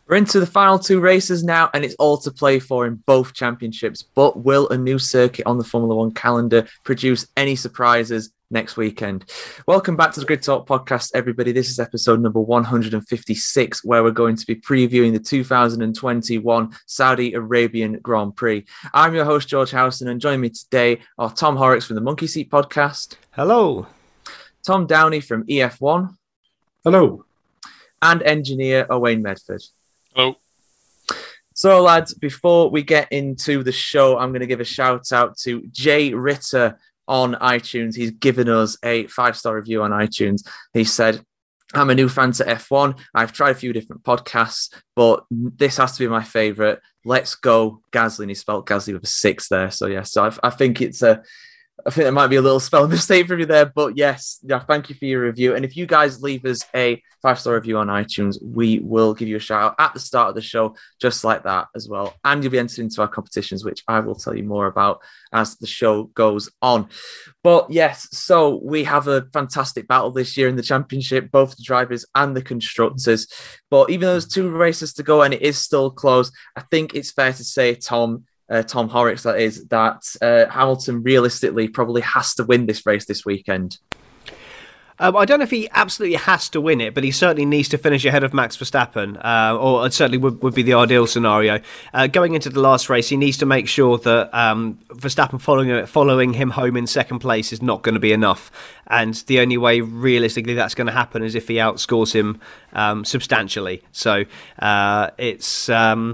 We're into the final two races now, and it's all to play for in both championships. But will a new circuit on the Formula One calendar produce any surprises next weekend? Welcome back to the Grid Talk podcast, everybody. This is episode number 156, where we're going to be previewing the 2021 Saudi Arabian Grand Prix. I'm your host, George Howson, and joining me today are Tom Horrocks from the Monkey Seat podcast. Hello. Tom Downey from EF1. Hello. And engineer Owain Medford. Hello. So, lads, before we get into the show, I'm going to give a shout out to Jay Ritter on iTunes. He's given us a 5-star review on iTunes. He said, I'm a new fan to F1. I've tried a few different podcasts, but this has to be my favorite. Let's go Gasly. And he spelled Gasly with a 6 there. So, yeah, so I think I think there might be a little spelling mistake from you there, but yes, yeah, thank you for your review. And if you guys leave us a 5-star review on iTunes, we will give you a shout out at the start of the show, just like that as well. And you'll be entered into our competitions, which I will tell you more about as the show goes on. But yes, so we have a fantastic battle this year in the championship, both the drivers and the constructors. But even though there's 2 races to go and it is still close, I think it's fair to say, Tom Horrocks, that is, that Hamilton realistically probably has to win this race this weekend. I don't know if he absolutely has to win it, but he certainly needs to finish ahead of Max Verstappen, or it certainly would be the ideal scenario. Going into the last race, he needs to make sure that Verstappen following him home in second place is not going to be enough. And the only way realistically that's going to happen is if he outscores him substantially. So it's...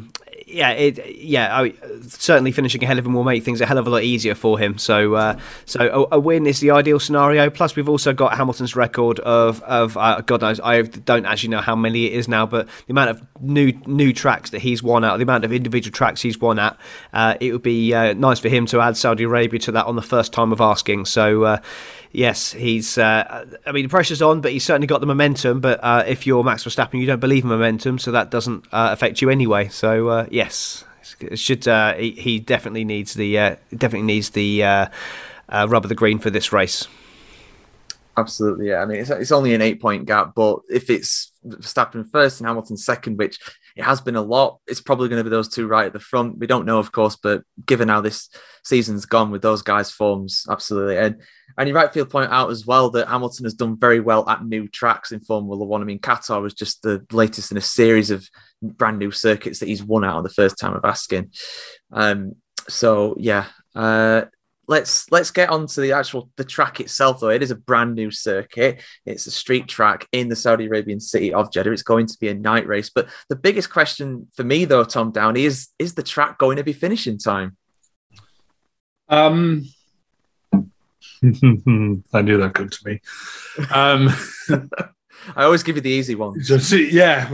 certainly finishing ahead of him will make things a hell of a lot easier for him. So a win is the ideal scenario. Plus, we've also got Hamilton's record of God knows, I don't actually know how many it is now, but the amount of new tracks that he's won at, the amount of individual tracks he's won at, it would be nice for him to add Saudi Arabia to that on the first time of asking. So. Yes, he's. The pressure's on, but he's certainly got the momentum. But if you're Max Verstappen, you don't believe in momentum, so that doesn't affect you anyway. So yes, it should. He definitely needs the rub of the green for this race. Absolutely, yeah. I mean, it's only an 8-point gap, but if it's Verstappen first and Hamilton second, which it has been a lot, it's probably going to be those 2 right at the front. We don't know, of course, but given how this season's gone with those guys' forms, absolutely. And you rightfully point out as well that Hamilton has done very well at new tracks in Formula One. I mean, Qatar was just the latest in a series of brand new circuits that he's won out on the first time of asking. Let's get on to the track itself, though. It is a brand new circuit. It's a street track in the Saudi Arabian city of Jeddah. It's going to be a night race. But the biggest question for me, though, Tom Downey, is the track going to be finishing time? I knew that come to me. I always give you the easy ones. Yeah.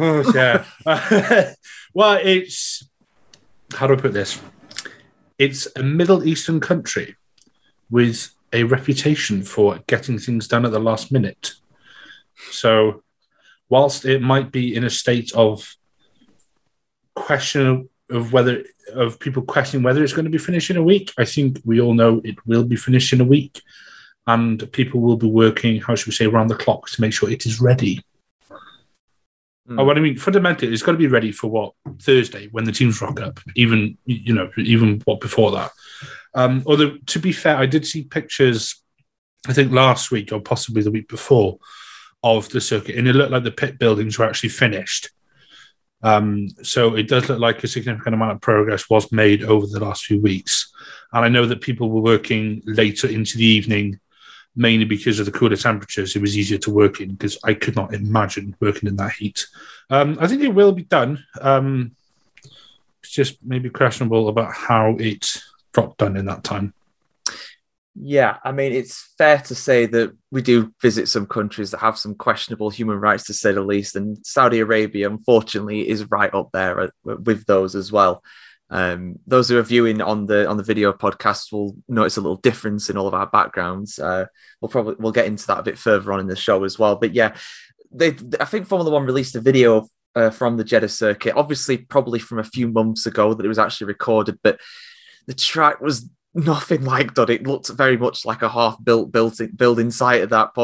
Well, it's... How do I put this? It's a Middle Eastern country with a reputation for getting things done at the last minute. So whilst it might be in a state of question of people questioning whether it's going to be finished in a week, I think we all know it will be finished in a week, and people will be working, how should we say, around the clock to make sure it is ready. What I mean, fundamentally, it's got to be ready for Thursday when the teams rock up. Even before that. Although to be fair, I did see pictures, I think last week or possibly the week before, of the circuit, and it looked like the pit buildings were actually finished. So it does look like a significant amount of progress was made over the last few weeks, and I know that people were working later into the evening. Mainly because of the cooler temperatures, it was easier to work in, because I could not imagine working in that heat. I think it will be done. It's just maybe questionable about how it got done in that time. Yeah, I mean, it's fair to say that we do visit some countries that have some questionable human rights, to say the least, and Saudi Arabia, unfortunately, is right up there with those as well. Those who are viewing on the video podcast will notice a little difference in all of our backgrounds. We'll get into that a bit further on in the show as well. But yeah, I think Formula One released a video from the Jeddah circuit, obviously probably from a few months ago that it was actually recorded, but the track was nothing like that. It looked very much like a half-built building site at that point.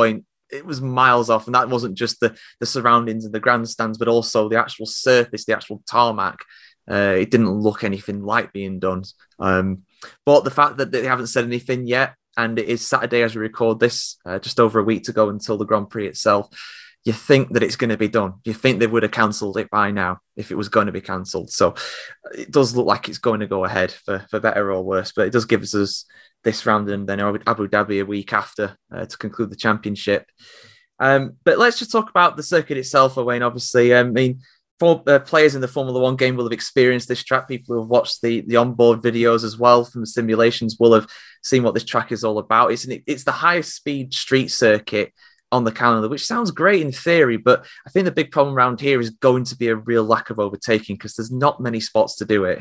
it was miles off, and that wasn't just the surroundings and the grandstands, but also the actual surface, the actual tarmac. It didn't look anything like being done. But the fact that they haven't said anything yet, and it is Saturday as we record this, just over a week to go until the Grand Prix itself, you think that it's going to be done. You think they would have cancelled it by now if it was going to be cancelled. So it does look like it's going to go ahead for better or worse, but it does give us this round and then Abu Dhabi a week after to conclude the championship. But let's just talk about the circuit itself, Owain. Obviously, I mean, players in the Formula One game will have experienced this track. People who have watched the onboard videos as well from the simulations will have seen what this track is all about. It's the highest speed street circuit on the calendar, which sounds great in theory, but I think the big problem around here is going to be a real lack of overtaking because there's not many spots to do it.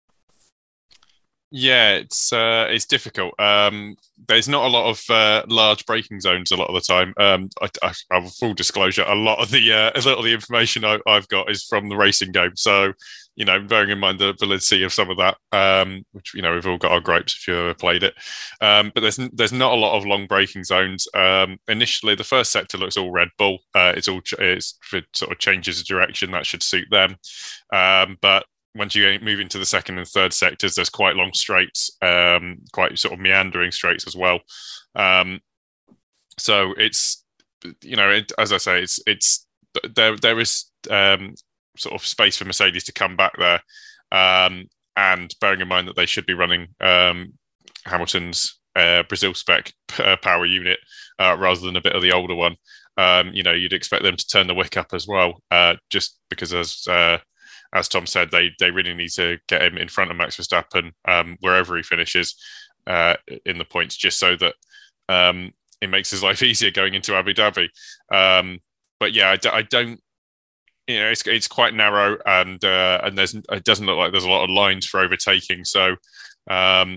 Yeah, it's difficult. There's not a lot of large braking zones a lot of the time. I have full disclosure. A lot of the information I've got is from the racing game. So, bearing in mind the validity of some of that, which we've all got our gripes if you ever played it. But there's not a lot of long braking zones. Initially, the first sector looks all Red Bull. It sort of changes the direction that should suit them. But once you move into the second and third sectors, there's quite long straights, quite sort of meandering straights as well. So it's, as I say, there is sort of space for Mercedes to come back there. And bearing in mind that they should be running Hamilton's Brazil spec power unit rather than a bit of the older one, you'd expect them to turn the wick up as well, just because as Tom said, they really need to get him in front of Max Verstappen wherever he finishes in the points, just so that it makes his life easier going into Abu Dhabi. But yeah, I don't. It's quite narrow, and it doesn't look like there's a lot of lines for overtaking. So, I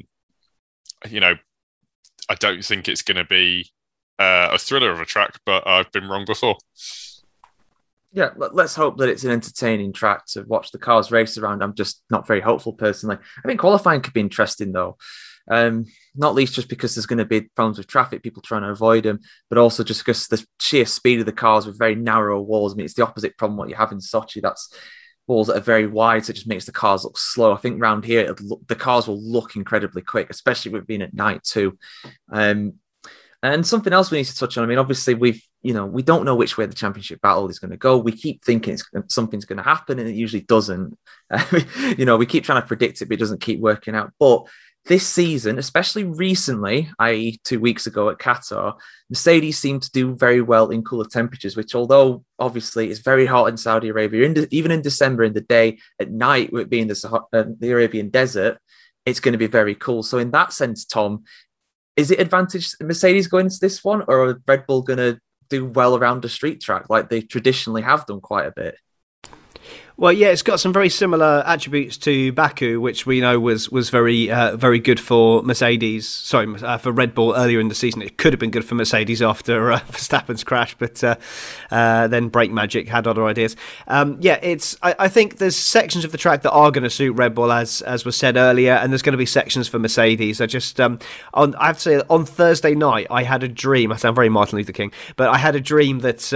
don't think it's going to be a thriller of a track, but I've been wrong before. Yeah, let's hope that it's an entertaining track to watch the cars race around. I'm just not very hopeful personally. I think qualifying could be interesting though. Not least just because there's going to be problems with traffic, people trying to avoid them, but also just because the sheer speed of the cars with very narrow walls. I mean, it's the opposite problem what you have in Sochi. That's walls that are very wide, so it just makes the cars look slow. I think around here, the cars will look incredibly quick, especially with being at night too. And something else we need to touch on. I mean, obviously we don't know which way the championship battle is going to go. We keep thinking something's going to happen, and it usually doesn't. We keep trying to predict it, but it doesn't keep working out. But this season, especially recently, i.e. 2 weeks ago at Qatar, Mercedes seemed to do very well in cooler temperatures, which although obviously it's very hot in Saudi Arabia, even in December in the day, at night, with it being the Arabian desert, it's going to be very cool. So in that sense, Tom, is it advantage Mercedes going into this one, or are Red Bull going to do well around the street track like they traditionally have done quite a bit? Well, yeah, it's got some very similar attributes to Baku, which we know was very very good for Mercedes. Sorry, for Red Bull earlier in the season. It could have been good for Mercedes after Verstappen's crash, but then Brake Magic had other ideas. I think there's sections of the track that are going to suit Red Bull, as was said earlier, and there's going to be sections for Mercedes. I have to say, on Thursday night, I had a dream. I sound very Martin Luther King, but I had a dream that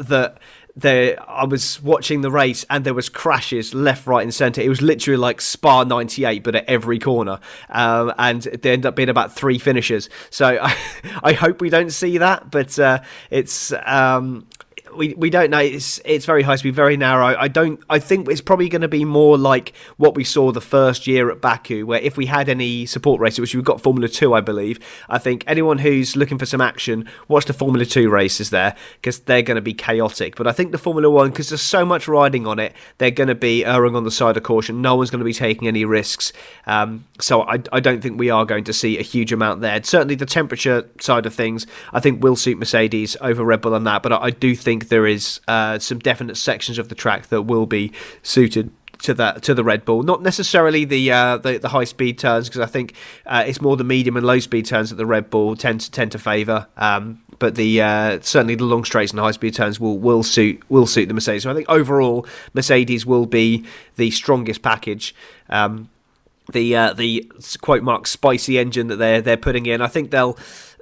I was watching the race and there was crashes left, right and centre. It was literally like Spa 98, but at every corner. And there ended up being about 3 finishes. So I hope we don't see that, but it's... We don't know. It's very high speed, very narrow. I think it's probably going to be more like what we saw the first year at Baku, where if we had any support races, which we've got Formula 2, I believe, I think anyone who's looking for some action, watch the Formula 2 races there, because they're going to be chaotic. But I think the Formula 1, because there's so much riding on it, they're going to be erring on the side of caution. No one's going to be taking any risks. So I don't think we are going to see a huge amount there. Certainly the temperature side of things, I think will suit Mercedes over Red Bull on that, but I do think there is some definite sections of the track that will be suited to the Red Bull. Not necessarily the high speed turns, because I think it's more the medium and low speed turns that the Red Bull tend to favour. But certainly the long straights and high speed turns will suit the Mercedes. So I think overall Mercedes will be the strongest package. The quote mark spicy engine that they're putting in, I think they'll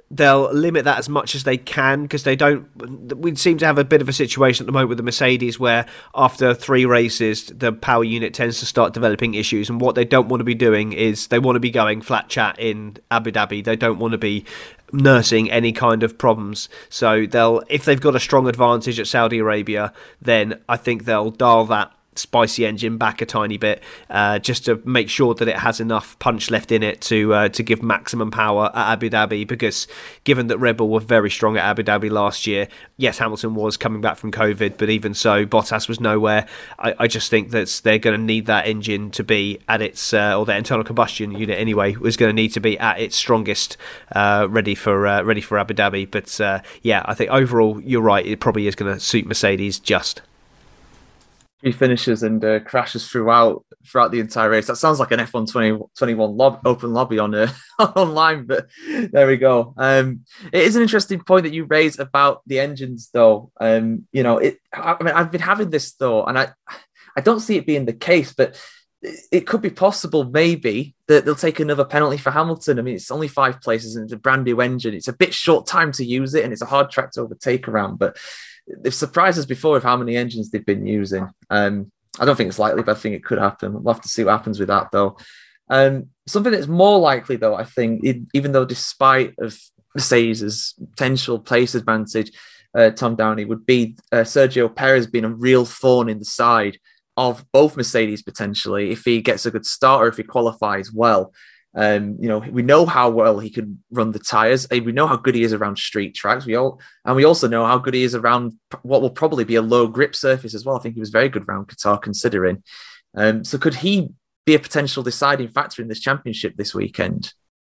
they'll limit that as much as they can, because they don't. We seem to have a bit of a situation at the moment with the Mercedes where after 3 races the power unit tends to start developing issues, and what they don't want to be doing is they want to be going flat chat in Abu Dhabi. They don't want to be nursing any kind of problems. So if they've got a strong advantage at Saudi Arabia, then I think they'll dial that spicy engine back a tiny bit, just to make sure that it has enough punch left in it to give maximum power at Abu Dhabi, because given that Red Bull were very strong at Abu Dhabi last year, yes, Hamilton was coming back from COVID, but even so, Bottas was nowhere. I just think that they're going to need that engine to be at its, or their internal combustion unit anyway, was going to need to be at its strongest, ready for Abu Dhabi. But yeah, I think overall, you're right, it probably is going to suit Mercedes just. He finishes and crashes throughout the entire race. That sounds like an F1 2021 open lobby on online, but there we go. It is an interesting point that you raise about the engines, though. You know, I've been having this thought, and I don't see it being the case, but it could be possible, maybe, that they'll take another penalty for Hamilton. I mean, it's only 5 places and it's a brand new engine. It's a bit short time to use it, and it's a hard track to overtake around, but they've surprised us before with how many engines they've been using. I don't think it's likely, but I think it could happen. We'll have to see what happens with that, though. Something that's more likely, though, I think, even though despite of Mercedes' potential place advantage, Tom Downey, would be Sergio Perez being a real thorn in the side of both Mercedes, potentially, if he gets a good start or if he qualifies well. You know, we know how well he can run the tyres. We know how good he is around street tracks. We also know how good he is around what will probably be a low grip surface as well. I think he was very good around Qatar, considering. So could he be a potential deciding factor in this championship this weekend?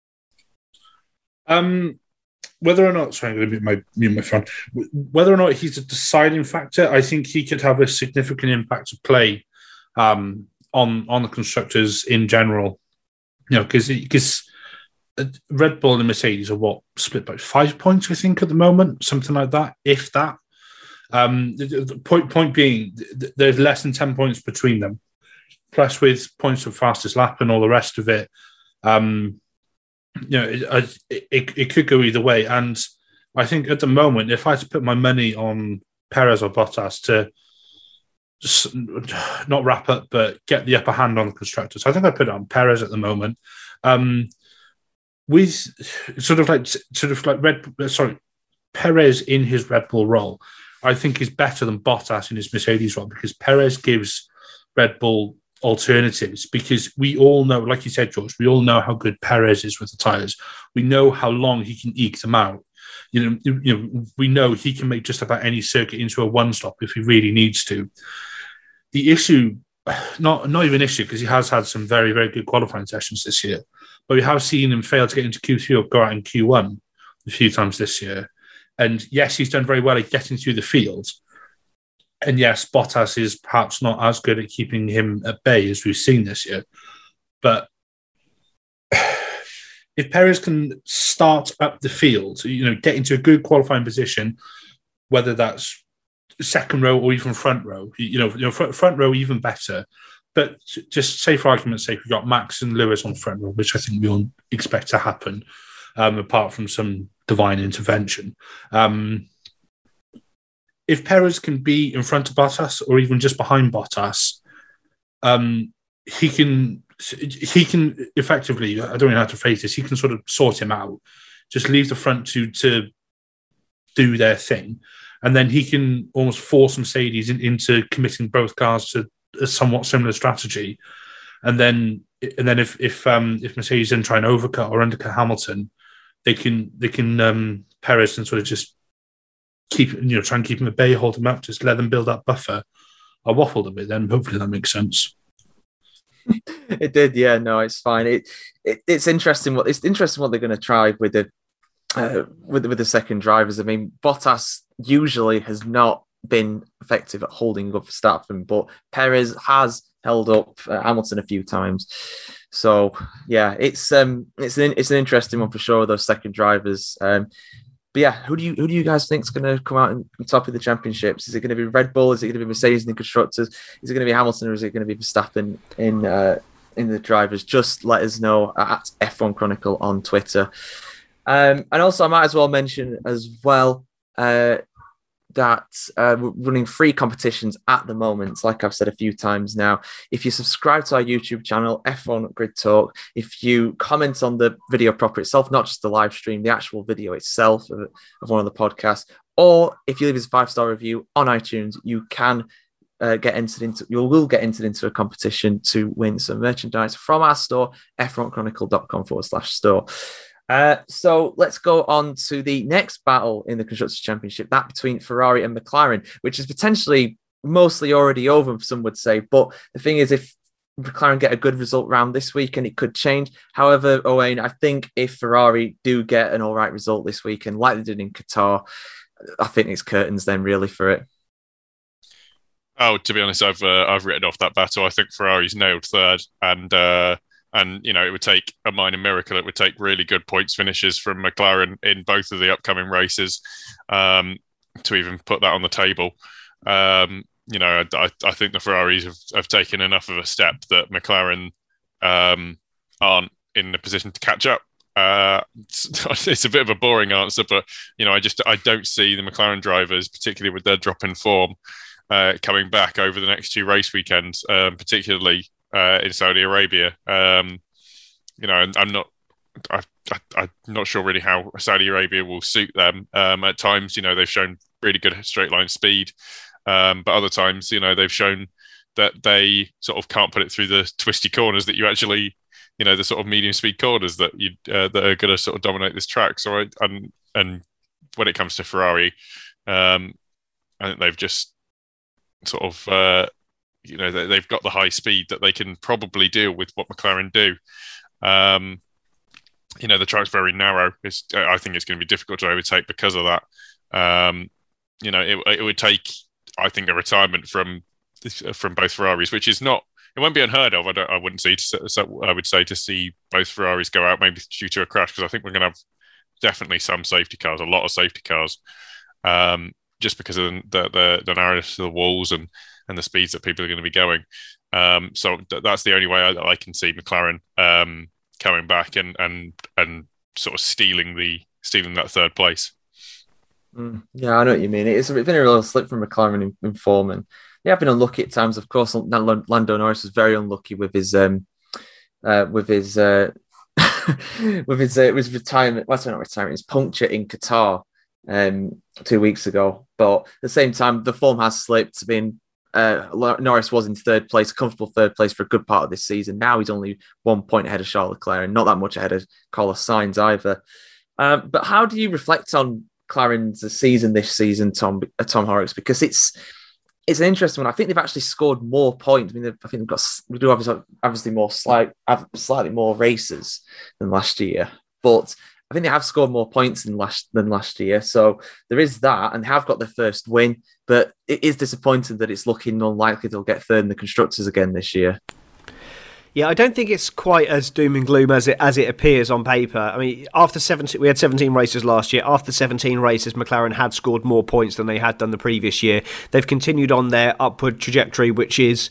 Whether or not, sorry, I'm going to mute my phone. Whether or not he's a deciding factor, I think he could have a significant impact to play on the constructors in general. You know, because Red Bull and Mercedes are split by 5 points, I think, at the moment, something like that, if that. The point being, there's less than 10 points between them. Plus, with points of fastest lap and all the rest of it, you know, it could go either way. And I think at the moment, if I had to put my money on Perez or Bottas to just not wrap up, but get the upper hand on the constructors, I think I put it on Perez at the moment. With Perez in his Red Bull role, I think is better than Bottas in his Mercedes role, because Perez gives Red Bull alternatives, because we all know, like you said, George, we all know how good Perez is with the tyres. We know how long he can eke them out. You know, we know he can make just about any circuit into a one-stop if he really needs to. The issue, not even issue, because he has had some very, very good qualifying sessions this year, but we have seen him fail to get into Q3 or go out in Q1 a few times this year. And yes, he's done very well at getting through the field. And yes, Bottas is perhaps not as good at keeping him at bay as we've seen this year. But if Perez can start up the field, you know, get into a good qualifying position, whether that's second row or even front row, front row even better. But just say, for argument's sake, we've got Max and Lewis on front row, which I think we all expect to happen, apart from some divine intervention. If Perez can be in front of Bottas or even just behind Bottas, he can effectively, I don't know how to phrase this, he can sort of sort him out, just leave the front two to do their thing, and then he can almost force Mercedes into committing both cars to a somewhat similar strategy. And then if Mercedes then try and overcut or undercut Hamilton, they can Perez and sort of just try and keep him at bay, hold him up, just let them build up buffer. I waffled a bit then. Hopefully that makes sense. It did, yeah. No, it's fine. It's interesting what they're going to try with the second drivers. I mean, Bottas usually has not been effective at holding up Verstappen, but Perez has held up Hamilton a few times. So yeah, it's an interesting one for sure, those second drivers. But yeah, who do you guys think is going to come out on top of the championships? Is it going to be Red Bull? Is it going to be Mercedes in the constructors? Is it going to be Hamilton, or is it going to be Verstappen in the drivers? Just let us know at F1 Chronicle on Twitter. And also, I might as well mention as well that we're running free competitions at the moment. Like I've said a few times now, if you subscribe to our YouTube channel, F1 Grid Talk, if you comment on the video proper itself, not just the live stream, the actual video itself of one of the podcasts, or if you leave us a 5-star review on iTunes, you can will get entered into a competition to win some merchandise from our store, f1chronicle.com/store. So let's go on to the next battle in the Constructors' Championship, that between Ferrari and McLaren, which is potentially mostly already over, some would say. But the thing is, if McLaren get a good result round this weekend, it could change. However, Owain, I think if Ferrari do get an all right result this weekend, like they did in Qatar, I think it's curtains then really for it. Oh, to be honest, I've written off that battle. I think Ferrari's nailed third, and it would take a minor miracle. It would take really good points finishes from McLaren in both of the upcoming races to even put that on the table. I think the Ferraris have taken enough of a step that McLaren aren't in a position to catch up. It's a bit of a boring answer, but I don't see the McLaren drivers, particularly with their drop in form, coming back over the next 2 race weekends, particularly in Saudi Arabia. I'm not sure really how Saudi Arabia will suit them. At times, they've shown really good straight line speed, but other times, they've shown that they sort of can't put it through the twisty corners that you actually, the sort of medium speed corners that that are going to sort of dominate this track. So, and when it comes to Ferrari, I think they've just sort of they've got the high speed that they can probably deal with what McLaren do. The track's very narrow. I think it's going to be difficult to overtake because of that. It would take, I think, a retirement from both Ferraris, which is not. It won't be unheard of. I wouldn't say. I would say to see both Ferraris go out, maybe due to a crash, because I think we're going to have definitely some safety cars, a lot of safety cars, just because of the narrowness of the walls and the speeds that people are going to be going. So that's the only way I can see McLaren coming back and sort of stealing that third place. Yeah, I know what you mean. It's been a real slip from McLaren in form, and they have been unlucky at times. Of course, Lando Norris was very unlucky with his with his retirement. Well, not retirement. His puncture in Qatar 2 weeks ago. But at the same time, the form has slipped. Norris was in third place, comfortable third place for a good part of this season. Now he's only 1 point ahead of Charles Leclerc, and not that much ahead of Carlos Sainz either. But how do you reflect on McLaren's season this season, Tom Horrocks? Because it's an interesting one. I think they've actually scored more points. I mean, I think we do obviously slightly more races than last year, but I think they have scored more points than last year. So there is that, and they have got their first win. But it is disappointing that it's looking unlikely they'll get third in the Constructors again this year. Yeah, I don't think it's quite as doom and gloom as it appears on paper. I mean, we had 17 races last year. After 17 races, McLaren had scored more points than they had done the previous year. They've continued on their upward trajectory, which is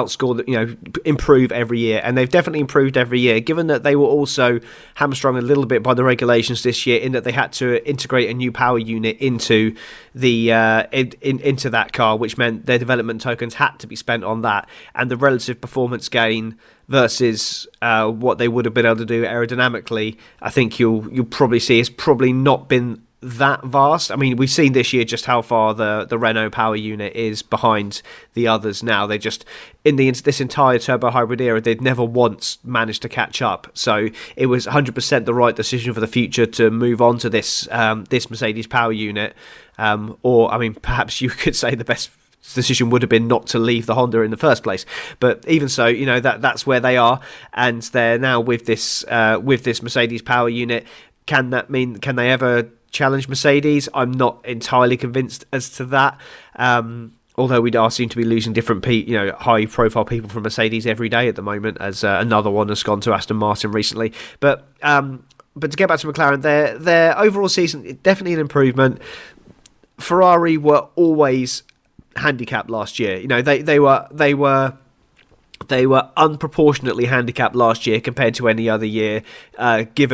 improve every year, and they've definitely improved every year, given that they were also hamstrung a little bit by the regulations this year in that they had to integrate a new power unit into the into that car, which meant their development tokens had to be spent on that, and the relative performance gain versus what they would have been able to do aerodynamically, I think you'll probably see has probably not been that vast. I mean, we've seen this year just how far the Renault power unit is behind the others now. They just, in this entire turbo hybrid era, they'd never once managed to catch up. So it was 100% the right decision for the future to move on to this Mercedes power unit. Or, I mean, perhaps you could say the best decision would have been not to leave the Honda in the first place. But even so, that's where they are, and they're now with this Mercedes power unit. Can they ever challenge Mercedes? I'm not entirely convinced as to that. Although we are seem to be losing different high-profile people from Mercedes every day at the moment, as another one has gone to Aston Martin recently. But to get back to McLaren, their overall season definitely an improvement. Ferrari were always handicapped last year. They were unproportionately handicapped last year compared to any other year, given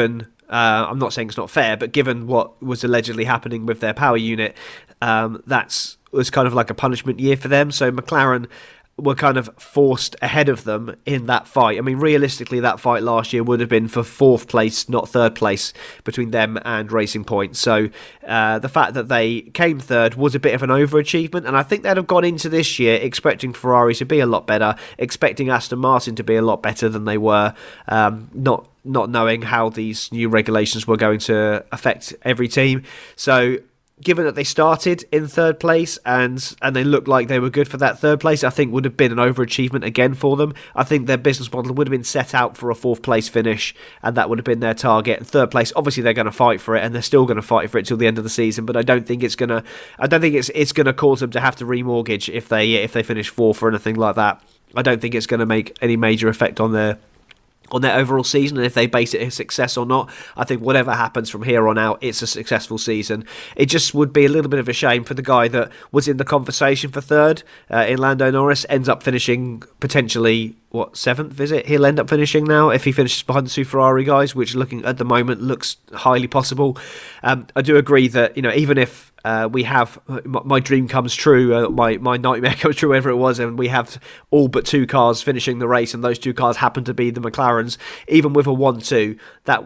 I'm not saying it's not fair, but given what was allegedly happening with their power unit, that was kind of like a punishment year for them. So McLaren were kind of forced ahead of them in that fight. I mean, realistically, that fight last year would have been for 4th place, not 3rd place, between them and Racing Point. So the fact that they came 3rd was a bit of an overachievement, and I think they'd have gone into this year expecting Ferrari to be a lot better, expecting Aston Martin to be a lot better than they were, not knowing how these new regulations were going to affect every team. So given that they started in 3rd place and they looked like they were good for that 3rd place, I think would have been an overachievement again for them. I think their business model would have been set out for a 4th place finish, and that would have been their target. 3rd place, obviously, they're going to fight for it, and they're still going to fight for it till the end of the season. But I don't think it's gonna cause them to have to remortgage if they finish 4th or anything like that. I don't think it's going to make any major effect on their overall season, and if they base it a success or not, I think whatever happens from here on out, it's a successful season. It just would be a little bit of a shame for the guy that was in the conversation for 3rd in Lando Norris, ends up finishing potentially 7th, is it? He'll end up finishing now if he finishes behind the two Ferrari guys, which looking at the moment looks highly possible. I do agree that, even if we have my dream comes true, my nightmare comes true, whatever it was, and we have all but 2 cars finishing the race, and those 2 cars happen to be the McLarens, even with a 1-2,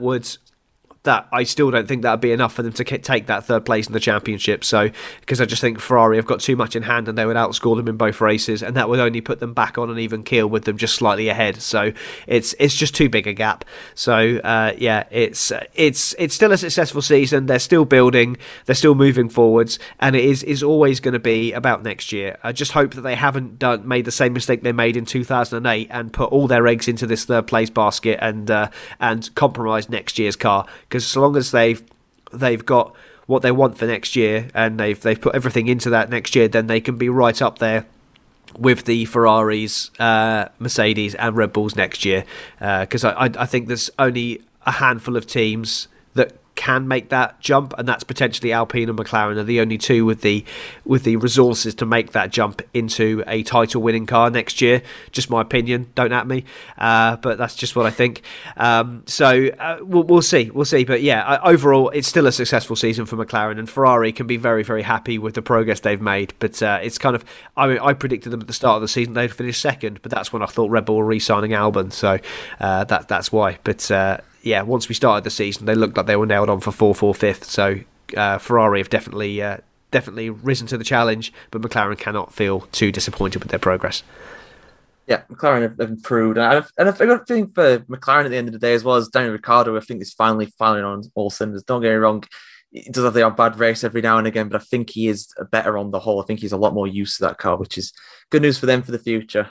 that I still don't think that would be enough for them to take that 3rd place in the championship. So, because I just think Ferrari have got too much in hand and they would outscore them in both races, and that would only put them back on an even keel with them just slightly ahead. So it's just too big a gap. So it's still a successful season. They're still building, they're still moving forwards, and it is always going to be about next year. I just hope that they haven't made the same mistake they made in 2008 and put all their eggs into this 3rd place basket and compromise next year's car. Because so long as they've got what they want for next year and they've put everything into that next year, then they can be right up there with the Ferraris, Mercedes and Red Bulls next year. Because I think there's only a handful of teams that can make that jump, and that's potentially Alpine and McLaren are the only 2 with the resources to make that jump into a title winning car next year. Just my opinion, don't at me, but that's just what I think. We'll see, but yeah, overall it's still a successful season for McLaren, and Ferrari can be very, very happy with the progress they've made. But it's kind of, I predicted them at the start of the season they'd finish 2nd, but that's when I thought Red Bull were re-signing Albon, so that's why. But yeah, once we started the season, they looked like they were nailed on for 4th or 5th. So Ferrari have definitely risen to the challenge, but McLaren cannot feel too disappointed with their progress. Yeah, McLaren have improved. And I think for McLaren at the end of the day, as well as Daniel Ricciardo, I think is finally firing on all cylinders. Don't get me wrong, he does have the odd bad race every now and again, but I think he is better on the whole. I think he's a lot more used to that car, which is good news for them for the future.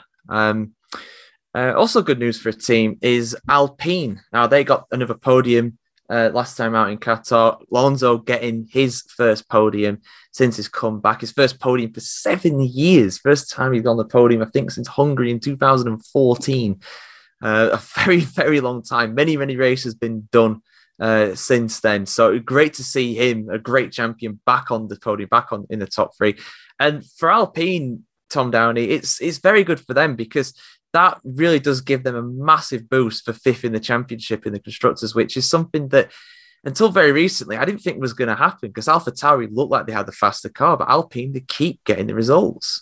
Also good news for a team is Alpine. Now, they got another podium last time out in Qatar. Alonso getting his first podium since his comeback. His first podium for 7 years. First time he's on the podium, I think, since Hungary in 2014. A very, very long time. Many, many races been done since then. So great to see him, a great champion, back on the podium, back on in the top 3. And for Alpine, Tom Downey, it's very good for them because that really does give them a massive boost for 5th in the championship in the Constructors, which is something that until very recently I didn't think was going to happen because AlphaTauri looked like they had the faster car, but Alpine, they keep getting the results.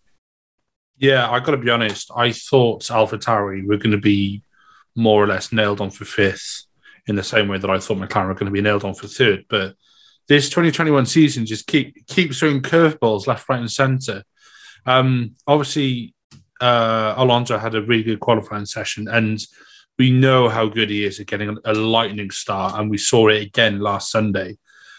Yeah, I got to be honest. I thought AlphaTauri were going to be more or less nailed on for 5th in the same way that I thought McLaren were going to be nailed on for 3rd. But this 2021 season just keeps throwing curveballs left, right and centre. Obviously, Alonso had a really good qualifying session, and we know how good he is at getting a lightning start, and we saw it again last Sunday.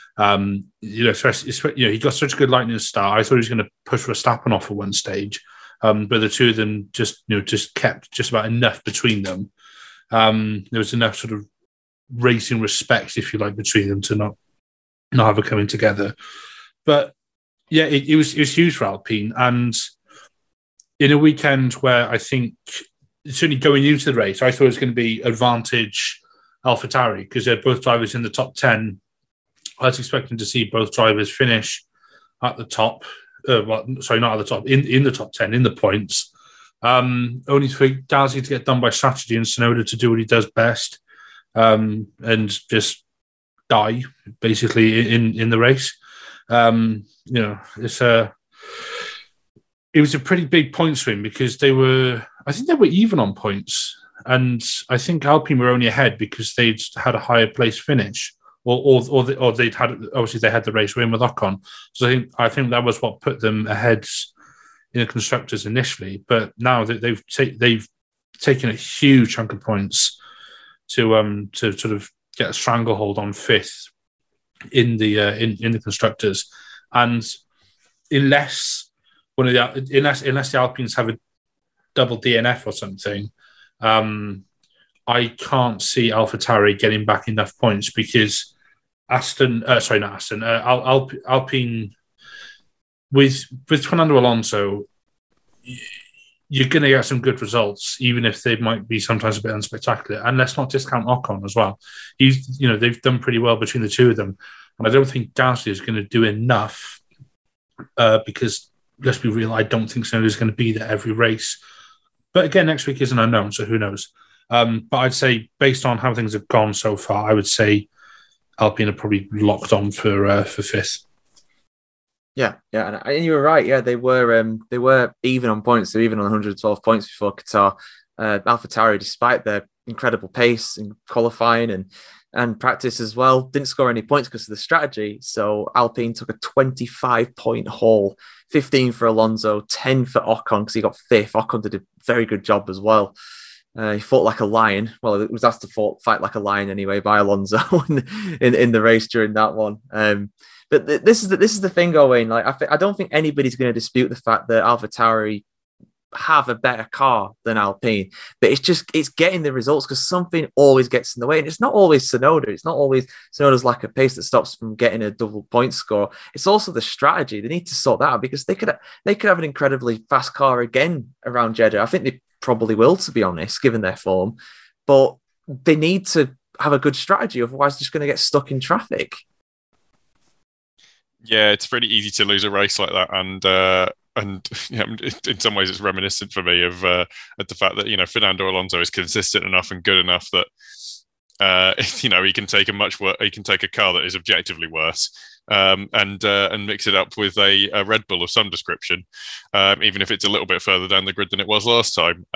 Especially, he got such a good lightning start. I thought he was going to push Verstappen off at one stage, but the 2 of them just kept just about enough between them. There was enough sort of racing respect, if you like, between them to not have it coming together. But yeah, it was huge for Alpine, and in a weekend where I think, certainly going into the race, I thought it was going to be advantage AlphaTauri because they're both drivers in the top 10. I was expecting to see both drivers finish at the top. Not at the top, in the top 10, in the points. Only for Gasly to get done by strategy and Tsunoda to do what he does best. and just die basically in the race. It was a pretty big point swing because I think they were even on points, and I think Alpine were only ahead because they'd had a higher place finish, or they'd had, obviously they had the race win with Ocon. So I think that was what put them ahead in the constructors initially. But now that they've taken a huge chunk of points to sort of get a stranglehold on fifth in the constructors, and unless the Alpines have a double DNF or something, I can't see AlphaTauri getting back enough points because Alpine with Fernando Alonso, you're going to get some good results, even if they might be sometimes a bit unspectacular. And let's not discount Ocon as well. They've done pretty well between the two of them, and I don't think Gasly is going to do enough because, let's be real, I don't think Tsunoda is going to be there every race. But again, next week is an unknown, so who knows? But I'd say, based on how things have gone so far, I would say Alpine are probably locked on for fifth. Yeah, and you were right. Yeah, they were even on points. They were even on 112 points before Qatar. AlphaTauri, despite their incredible pace in qualifying and practice as well, didn't score any points because of the strategy. So Alpine took a 25-point haul, 15 for Alonso, 10 for Ocon because he got fifth. Ocon did a very good job as well. He fought like a lion. Well, it was asked to fight like a lion anyway by Alonso in the race during that one. But this is the thing, Owen. Like I don't think anybody's going to dispute the fact that AlphaTauri have a better car than Alpine, but it's getting the results because something always gets in the way, and it's not always Tsunoda. It's not always Tsunoda's lack of pace that stops from getting a double point score. It's also the strategy. They need to sort that out because they could have an incredibly fast car again around Jeddah. I think they probably will, to be honest, given their form, but they need to have a good strategy. Otherwise, they're just going to get stuck in traffic. Yeah, it's pretty easy to lose a race like that, and in some ways, it's reminiscent for me of the fact that Fernando Alonso is consistent enough and good enough that he can take a car that is objectively worse and mix it up with a Red Bull of some description, even if it's a little bit further down the grid than it was last time.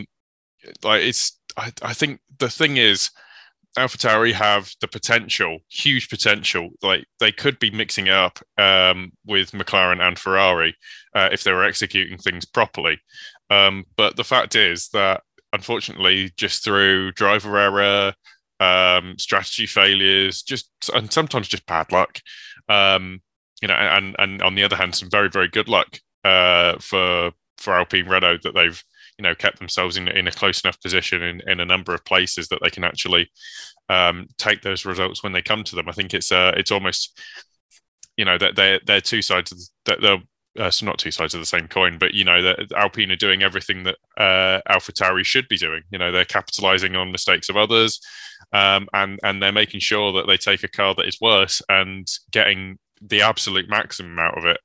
I think the thing is, AlphaTauri have the potential, huge potential. Like they could be mixing it up with McLaren and Ferrari if they were executing things properly. But the fact is that, unfortunately, just through driver error, strategy failures, and sometimes just bad luck, and on the other hand, some very, very good luck for Alpine Renault that they've kept themselves in a close enough position in a number of places that they can actually take those results when they come to them. I think it's almost that they're two sides of not two sides of the same coin, but that Alpine are doing everything that AlphaTauri should be doing. They're capitalizing on mistakes of others, and they're making sure that they take a car that is worse and getting the absolute maximum out of it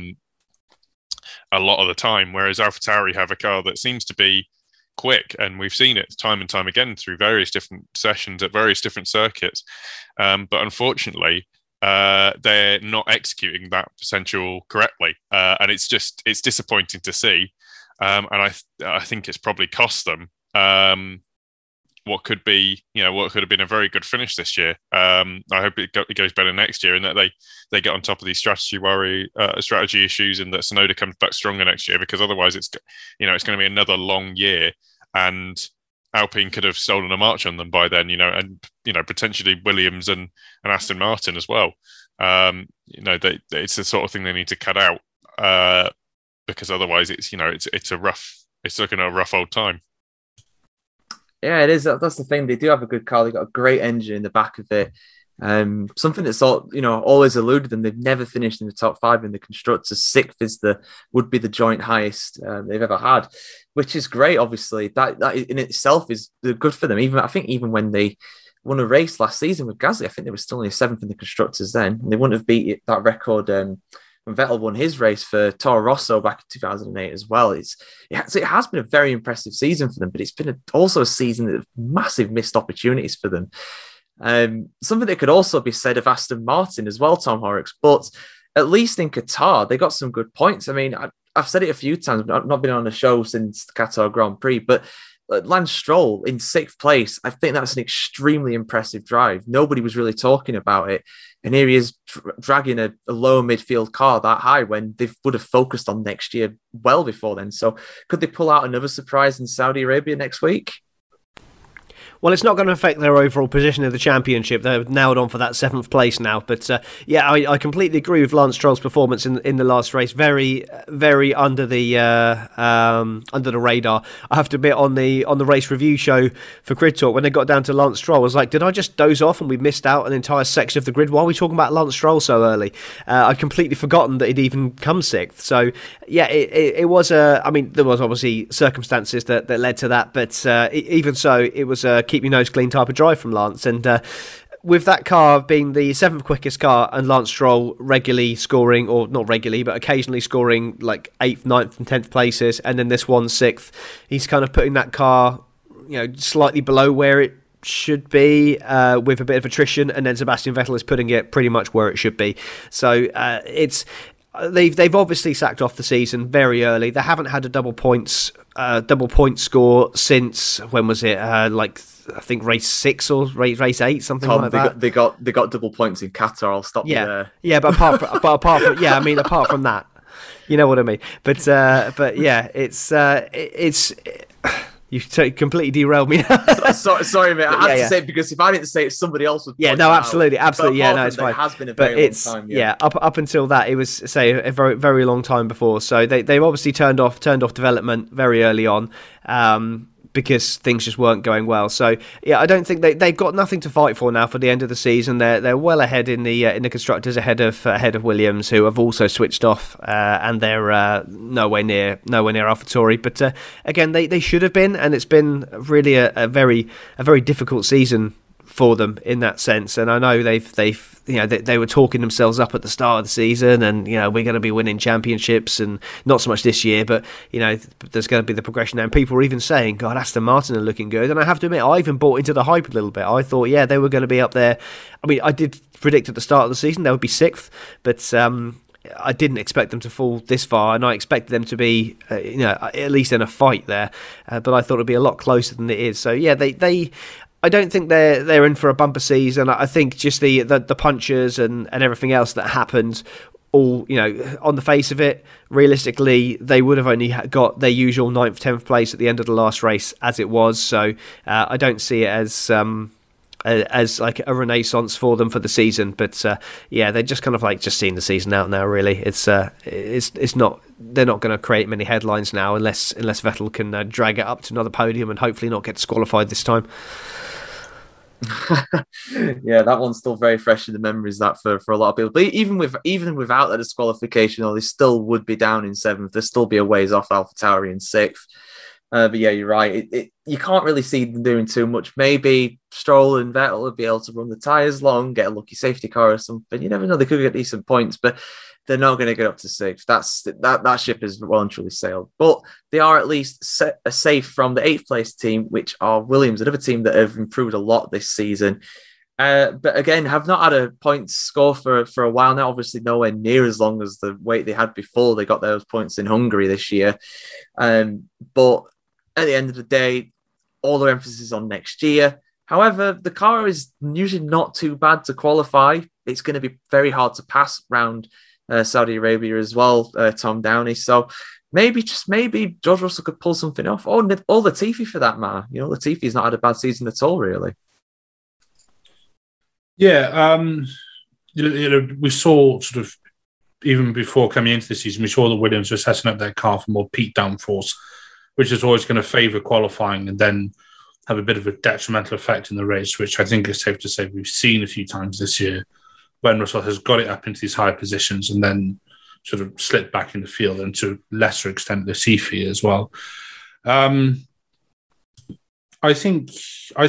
a lot of the time, whereas AlphaTauri have a car that seems to be quick, and we've seen it time and time again through various different sessions at various different circuits. But unfortunately, they're not executing that potential correctly, and it's disappointing to see. And I think it's probably cost them what could have been a very good finish this year. I hope it goes better next year, and that they get on top of these strategy issues, and that Tsunoda comes back stronger next year. Because otherwise, it's going to be another long year, and Alpine could have stolen a march on them by then. And potentially Williams and Aston Martin as well. It's the sort of thing they need to cut out because otherwise, it's looking at a rough old time. Yeah, it is. That's the thing. They do have a good car. They've got a great engine in the back of it. Something that's always eluded them. They've never finished in the top five in the constructors. Sixth would be the joint highest they've ever had, which is great. Obviously, that in itself is good for them. Even when they won a race last season with Gasly, I think they were still only seventh in the constructors then, and they wouldn't have beat that record when when Vettel won his race for Toro Rosso back in 2008 as well. It has been a very impressive season for them, but it's been also a season of massive missed opportunities for them. Something that could also be said of Aston Martin as well, Tom Horrocks, but at least in Qatar, they got some good points. I mean, I've said it a few times, I've not been on the show since the Qatar Grand Prix, but Lance Stroll in 6th place, I think that's an extremely impressive drive. Nobody was really talking about it. And here he is dragging a lower midfield car that high when they would have focused on next year well before then. So could they pull out another surprise in Saudi Arabia next week? Well, it's not going to affect their overall position in the championship. They're nailed on for that 7th place now. But I completely agree with Lance Stroll's performance in the last race. Very, very under the radar. I have to admit, on the race review show for Grid Talk, when they got down to Lance Stroll, I was like, did I just doze off and we missed out an entire section of the grid? Why are we talking about Lance Stroll so early? I'd completely forgotten that he'd even come 6th. So yeah, it was there was obviously circumstances that led to that, but even so, it was keep your nose clean type of drive from Lance. And with that car being the 7th quickest car and Lance Stroll regularly scoring, or not regularly, but occasionally scoring like 8th, 9th and 10th places, and then this one 6th, he's kind of putting that car, slightly below where it should be with a bit of attrition, and then Sebastian Vettel is putting it pretty much where it should be. So They've obviously sacked off the season very early. They haven't had a double point score since, when was it? I think race 6 or race 8, something Tom, like that. They got double points in Qatar. I'll stop you there. Yeah, but apart from that, you know what I mean. But yeah, it's. You've completely derailed me. Sorry, mate. I had to say it because if I didn't say it, somebody else would. Yeah, no, absolutely. Yeah, no, it's fine. It has been a very long time. Yeah, up until that, it was, say, a very, very long time before. So they've obviously turned off development very early on. Because things just weren't going well. So yeah, I don't think they've got nothing to fight for now for the end of the season. They're well ahead in the constructors, ahead of Williams, who have also switched off, and they're nowhere near AlphaTauri. But again, they should have been, and it's been really a very difficult season for them in that sense. And I know they were talking themselves up at the start of the season, and we're going to be winning championships, and not so much this year, but there's going to be the progression now. And people were even saying, God, Aston Martin are looking good. And I have to admit, I even bought into the hype a little bit. I thought, they were going to be up there. I mean, I did predict at the start of the season they would be 6th, but I didn't expect them to fall this far, and I expected them to be at least in a fight there, but I thought it'd be a lot closer than it is. So yeah, I don't think they're in for a bumper season. I think just the punches and everything else that happened, all on the face of it, realistically, they would have only got their usual 9th, 10th place at the end of the last race as it was. So I don't see it as like a renaissance for them for the season. But they're just kind of like just seeing the season out now. Really, it's not. They're not going to create many headlines now unless Vettel can drag it up to another podium and hopefully not get disqualified this time. Yeah, that one's still very fresh in the memories, that for a lot of people. But even without that disqualification, they still would be down in 7th. There'd still be a ways off AlphaTauri in 6th. But yeah, you're right. You can't really see them doing too much. Maybe Stroll and Vettel would be able to run the tyres long, get a lucky safety car or something. You never know. They could get decent points, but they're not going to get up to 6th. That ship is well and truly sailed. But they are at least safe from the 8th place team, which are Williams, another team that have improved a lot this season. But again, have not had a point score for a while now. Obviously, nowhere near as long as the wait they had before they got those points in Hungary this year. But at the end of the day, all their emphasis is on next year. However, the car is usually not too bad to qualify. It's going to be very hard to pass around Saudi Arabia as well, Tom Downey. So maybe George Russell could pull something off. Or Latifi for that matter. Latifi's not had a bad season at all, really. Yeah, we saw sort of, even before coming into the season, we saw that Williams were setting up their car for more peak downforce, which is always going to favour qualifying and then have a bit of a detrimental effect in the race, which I think is safe to say we've seen a few times this year when Russell has got it up into these high positions and then sort of slipped back in the field, and to a lesser extent Latifi as well. I think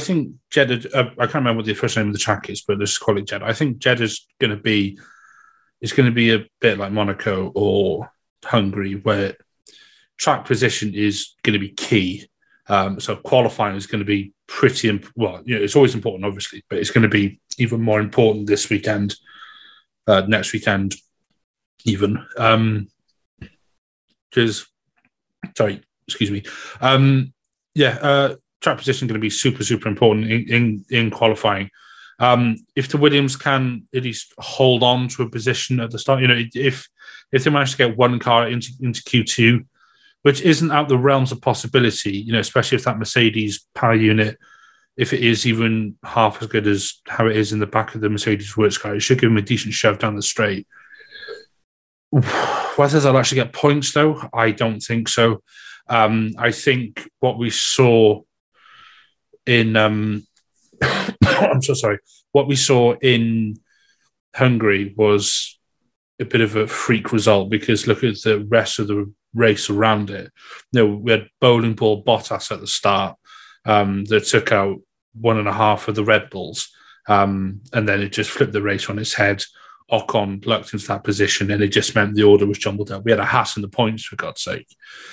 Jeddah, I can't remember what the official name of the track is, but let's call it Jeddah. I think Jeddah is going to be it's going to be a bit like Monaco or Hungary, where track position is going to be key. So qualifying is going to be pretty well. It's always important, obviously, but it's going to be even more important this weekend, next weekend, even. Because, sorry, excuse me. Track position is going to be super, super important in qualifying. If the Williams can at least hold on to a position at the start, if they manage to get one car into Q2, which isn't out the realms of possibility, especially if that Mercedes power unit, if it is even half as good as how it is in the back of the Mercedes works car, it should give them a decent shove down the straight. Whether they'll actually get points, though, I don't think so. I think what we saw in I'm so sorry. What we saw in Hungary was a bit of a freak result, because look at the rest of the race around it. We had bowling ball Bottas at the start that took out 1.5 of the Red Bulls, and then it just flipped the race on its head. Ocon lucked into that position, and it just meant the order was jumbled up. We had a Haas in the points, for God's sake.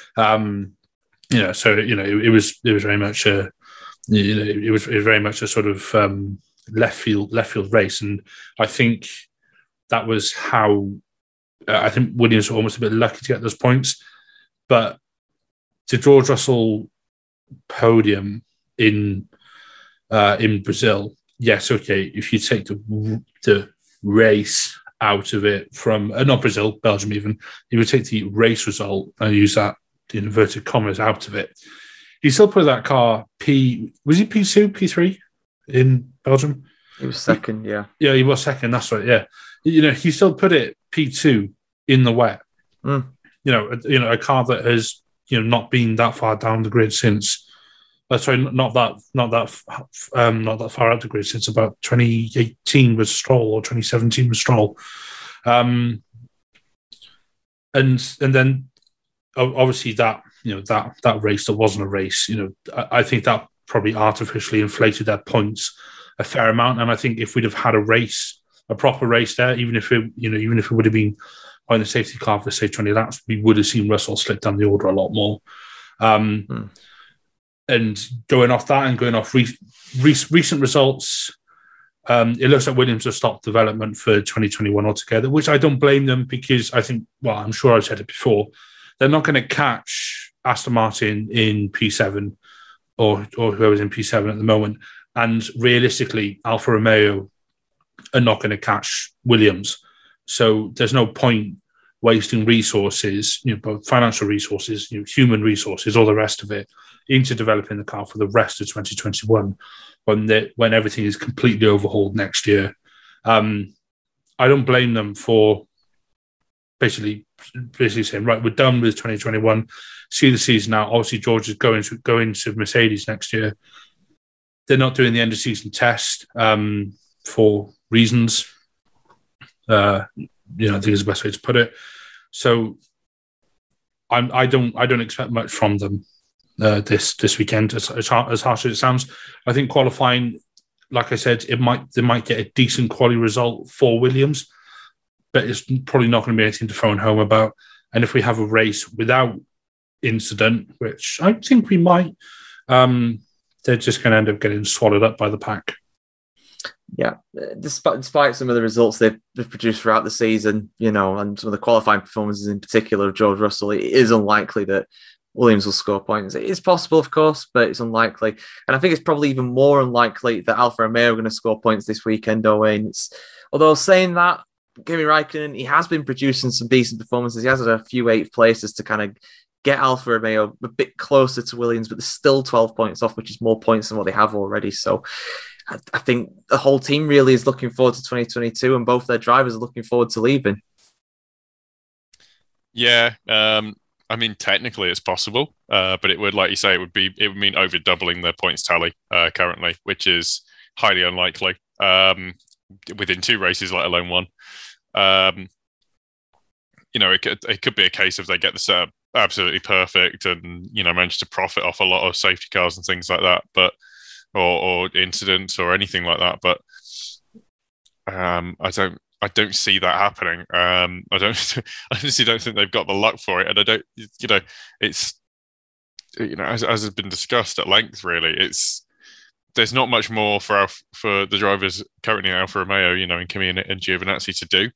It was very much a it was very much a sort of left field race, and I think that was how I think Williams were almost a bit lucky to get those points. But to George Russell podium in Brazil, yes, okay. If you take the race out of it from not Brazil, Belgium, even you would take the race result and use that in inverted commas out of it. He still put that car was he P2, P3 in Belgium? He was second, yeah. Yeah, he was second, that's right, yeah. He still put it P2 in the wet. A car that has not been that far down the grid since not that far out the grid since about 2018 was Stroll, or 2017 was Stroll. And then obviously that that race that wasn't a race, I think that probably artificially inflated their points a fair amount. And I think if we'd have had a proper race there, even if it would have been on the safety car for say 20 laps, we would have seen Russell slip down the order a lot more. And going off that and going off recent results, it looks like Williams have stopped development for 2021 altogether, which I don't blame them, because I think, I'm sure I've said it before, they're not going to catch Aston Martin in P7 or whoever's in P7 at the moment. And realistically, Alfa Romeo are not going to catch Williams. So there's no point wasting resources, both financial resources, human resources, all the rest of it, into developing the car for the rest of 2021 when everything is completely overhauled next year. I don't blame them for basically saying, right, we're done with 2021, see the season out. Obviously, George is going to Mercedes next year. They're not doing the end of season test for reasons. I think is the best way to put it. So I don't expect much from them this weekend, as harsh as it sounds. I think qualifying, like I said, they might get a decent quality result for Williams, but it's probably not going to be anything to phone home about. And if we have a race without incident, which I think we might, they're just going to end up getting swallowed up by the pack. Yeah, despite some of the results they've produced throughout the season, and some of the qualifying performances in particular of George Russell, it is unlikely that Williams will score points. It is possible, of course, but it's unlikely. And I think it's probably even more unlikely that Alfa Romeo are going to score points this weekend, Owain. Although saying that, Kimi Räikkönen, he has been producing some decent performances. He has had a few 8th places to kind of get Alfa Romeo a bit closer to Williams, but there's still 12 points off, which is more points than what they have already. So I think the whole team really is looking forward to 2022, and both their drivers are looking forward to leaving. Yeah, technically it's possible, but it would, like you say, it would mean over doubling their points tally currently, which is highly unlikely within 2 races, let alone 1. It could be a case of they get the setup absolutely perfect and manage to profit off a lot of safety cars and things like that, but or incidents or anything like that. But I I don't see that happening. I don't. I honestly don't think they've got the luck for it, and I don't. It's as has been discussed at length. Really, there's not much more for the drivers currently in Alfa Romeo, in Kimi and Giovinazzi to do.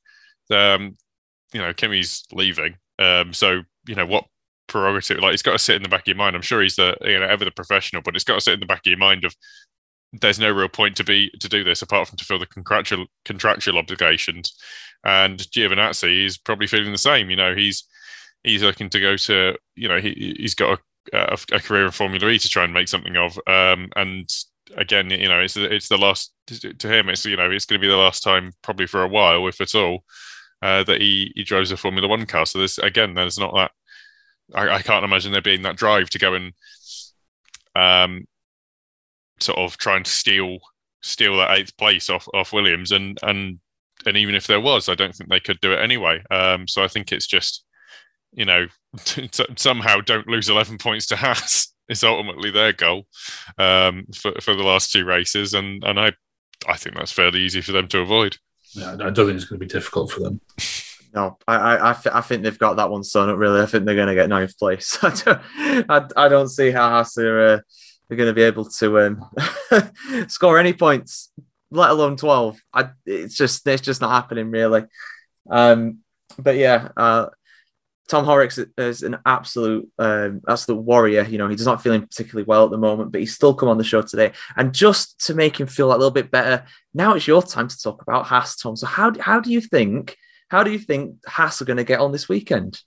Kimi's leaving, so what prerogative? Like, it's got to sit in the back of your mind. I'm sure he's ever the professional, but it's got to sit in the back of your mind of there's no real point to do this apart from to fill the contractual obligations. And Giovinazzi is probably feeling the same. He's looking to go to he's got a career in Formula E to try and make something of. And again, it's the last to him. It's it's going to be the last time probably for a while, if at all, that he drives a Formula One car. So there's not that. I can't imagine there being that drive to go and sort of try and steal that 8th place off Williams, and even if there was, I don't think they could do it anyway. So I think it's just somehow don't lose 11 points to Haas is ultimately their goal for the last 2 races, and I think that's fairly easy for them to avoid. Yeah, I don't think it's going to be difficult for them. No, I think they've got that one sewn up. Really, I think they're going to get 9th place. I don't see how Haas are going to be able to score any points, let alone 12. It's just not happening, really. But yeah, Tom Horrocks is an absolute warrior. He's not feeling particularly well at the moment, but he's still come on the show today. And just to make him feel a little bit better, now it's your time to talk about Haas, Tom. So how do you think Haas are going to get on this weekend?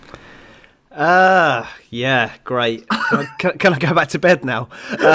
Yeah, great. Can I go back to bed now?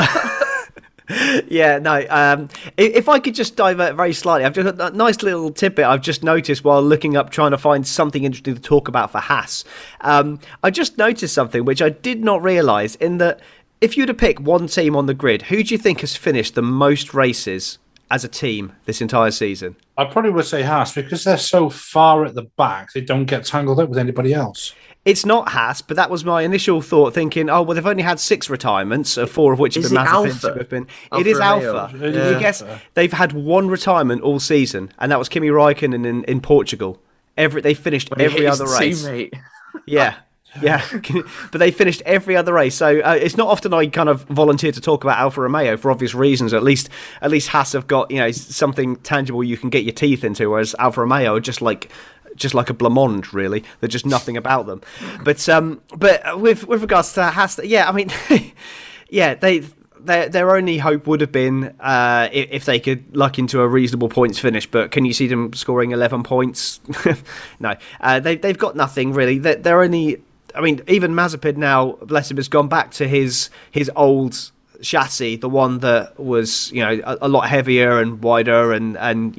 Yeah, no. If I could just divert very slightly, I've just got a nice little tidbit I've just noticed while looking up, trying to find something interesting to talk about for Haas. I just noticed something which I did not realise, in that if you were to pick one team on the grid, who do you think has finished the most races as a team this entire season? I probably would say Haas, because they're so far at the back, they don't get tangled up with anybody else. It's not Haas, but that was my initial thought, thinking, oh, well, they've only had 6 retirements, 4 of which have been Mazepin. It is Alpha. Yeah. I guess they've had 1 retirement all season, and that was Kimi Räikkönen in Portugal. They finished every other race. Teammate. Yeah. Yeah, but they finished every other race. So it's not often I kind of volunteer to talk about Alfa Romeo for obvious reasons. At least Haas have got something tangible you can get your teeth into, whereas Alfa Romeo are just like a blancmange, really. They're just nothing about them. But with regards to Haas, yeah, I mean, yeah, their only hope would have been if they could luck into a reasonable points finish. But can you see them scoring 11 points? No, they've got nothing really. They're only. I mean, even Mazepin now, bless him, has gone back to his old chassis, the one that was a lot heavier and wider, and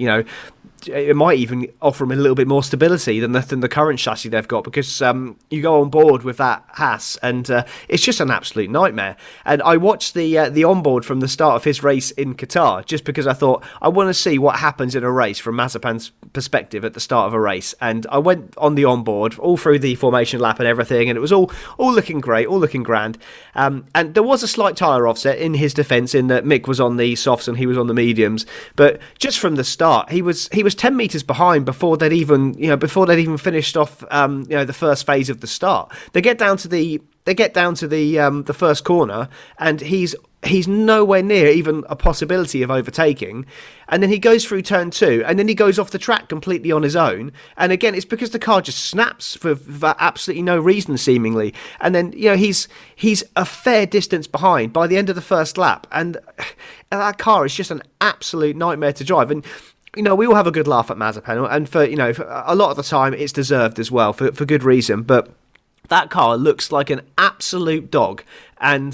it might even offer them a little bit more stability than the current chassis they've got, because you go on board with that Haas and it's just an absolute nightmare. And I watched the onboard from the start of his race in Qatar, just because I thought I want to see what happens in a race from Mazepin's perspective at the start of a race. And I went on the onboard all through the formation lap and everything, and it was all looking great, all looking grand. And there was a slight tyre offset in his defence, in that Mick was on the softs and he was on the mediums. But just from the start, he was 10 metres behind before they'd even finished off the first phase of the start. They get down to the first corner, and he's nowhere near even a possibility of overtaking. And then he goes through turn 2, and then he goes off the track completely on his own. And again, it's because the car just snaps for absolutely no reason, seemingly. And then he's a fair distance behind by the end of the first lap, and that car is just an absolute nightmare to drive. And we all have a good laugh at Mazepin, and for a lot of the time it's deserved as well, for good reason. But that car looks like an absolute dog, and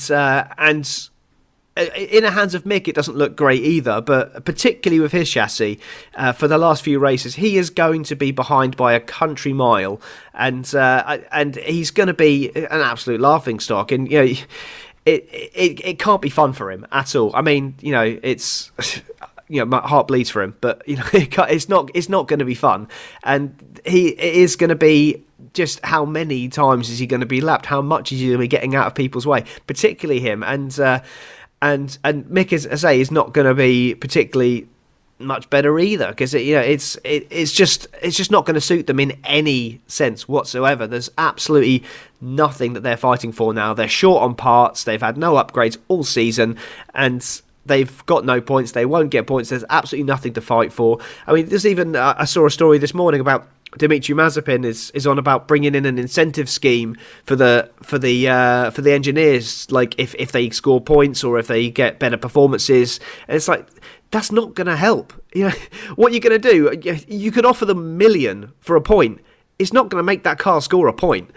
in the hands of Mick, it doesn't look great either. But particularly with his chassis, for the last few races, he is going to be behind by a country mile, and he's going to be an absolute laughingstock. And it can't be fun for him at all. I mean, it's. My heart bleeds for him, but it's not going to be fun, and it is going to be just how many times is he going to be lapped? How much is he going to be getting out of people's way, particularly him? And Mick, as I say, is not going to be particularly much better either, because it's just not going to suit them in any sense whatsoever. There's absolutely nothing that they're fighting for now. They're short on parts. They've had no upgrades all season, and they've got no points. They won't get points. There's absolutely nothing to fight for. I mean, there's even I saw a story this morning about Dimitri Mazepin is on about bringing in an incentive scheme for the engineers, like if they score points or if they get better performances. And it's like, that's not going to help. What you're going to do, you could offer them $1 million for a point. It's not going to make that car score a point.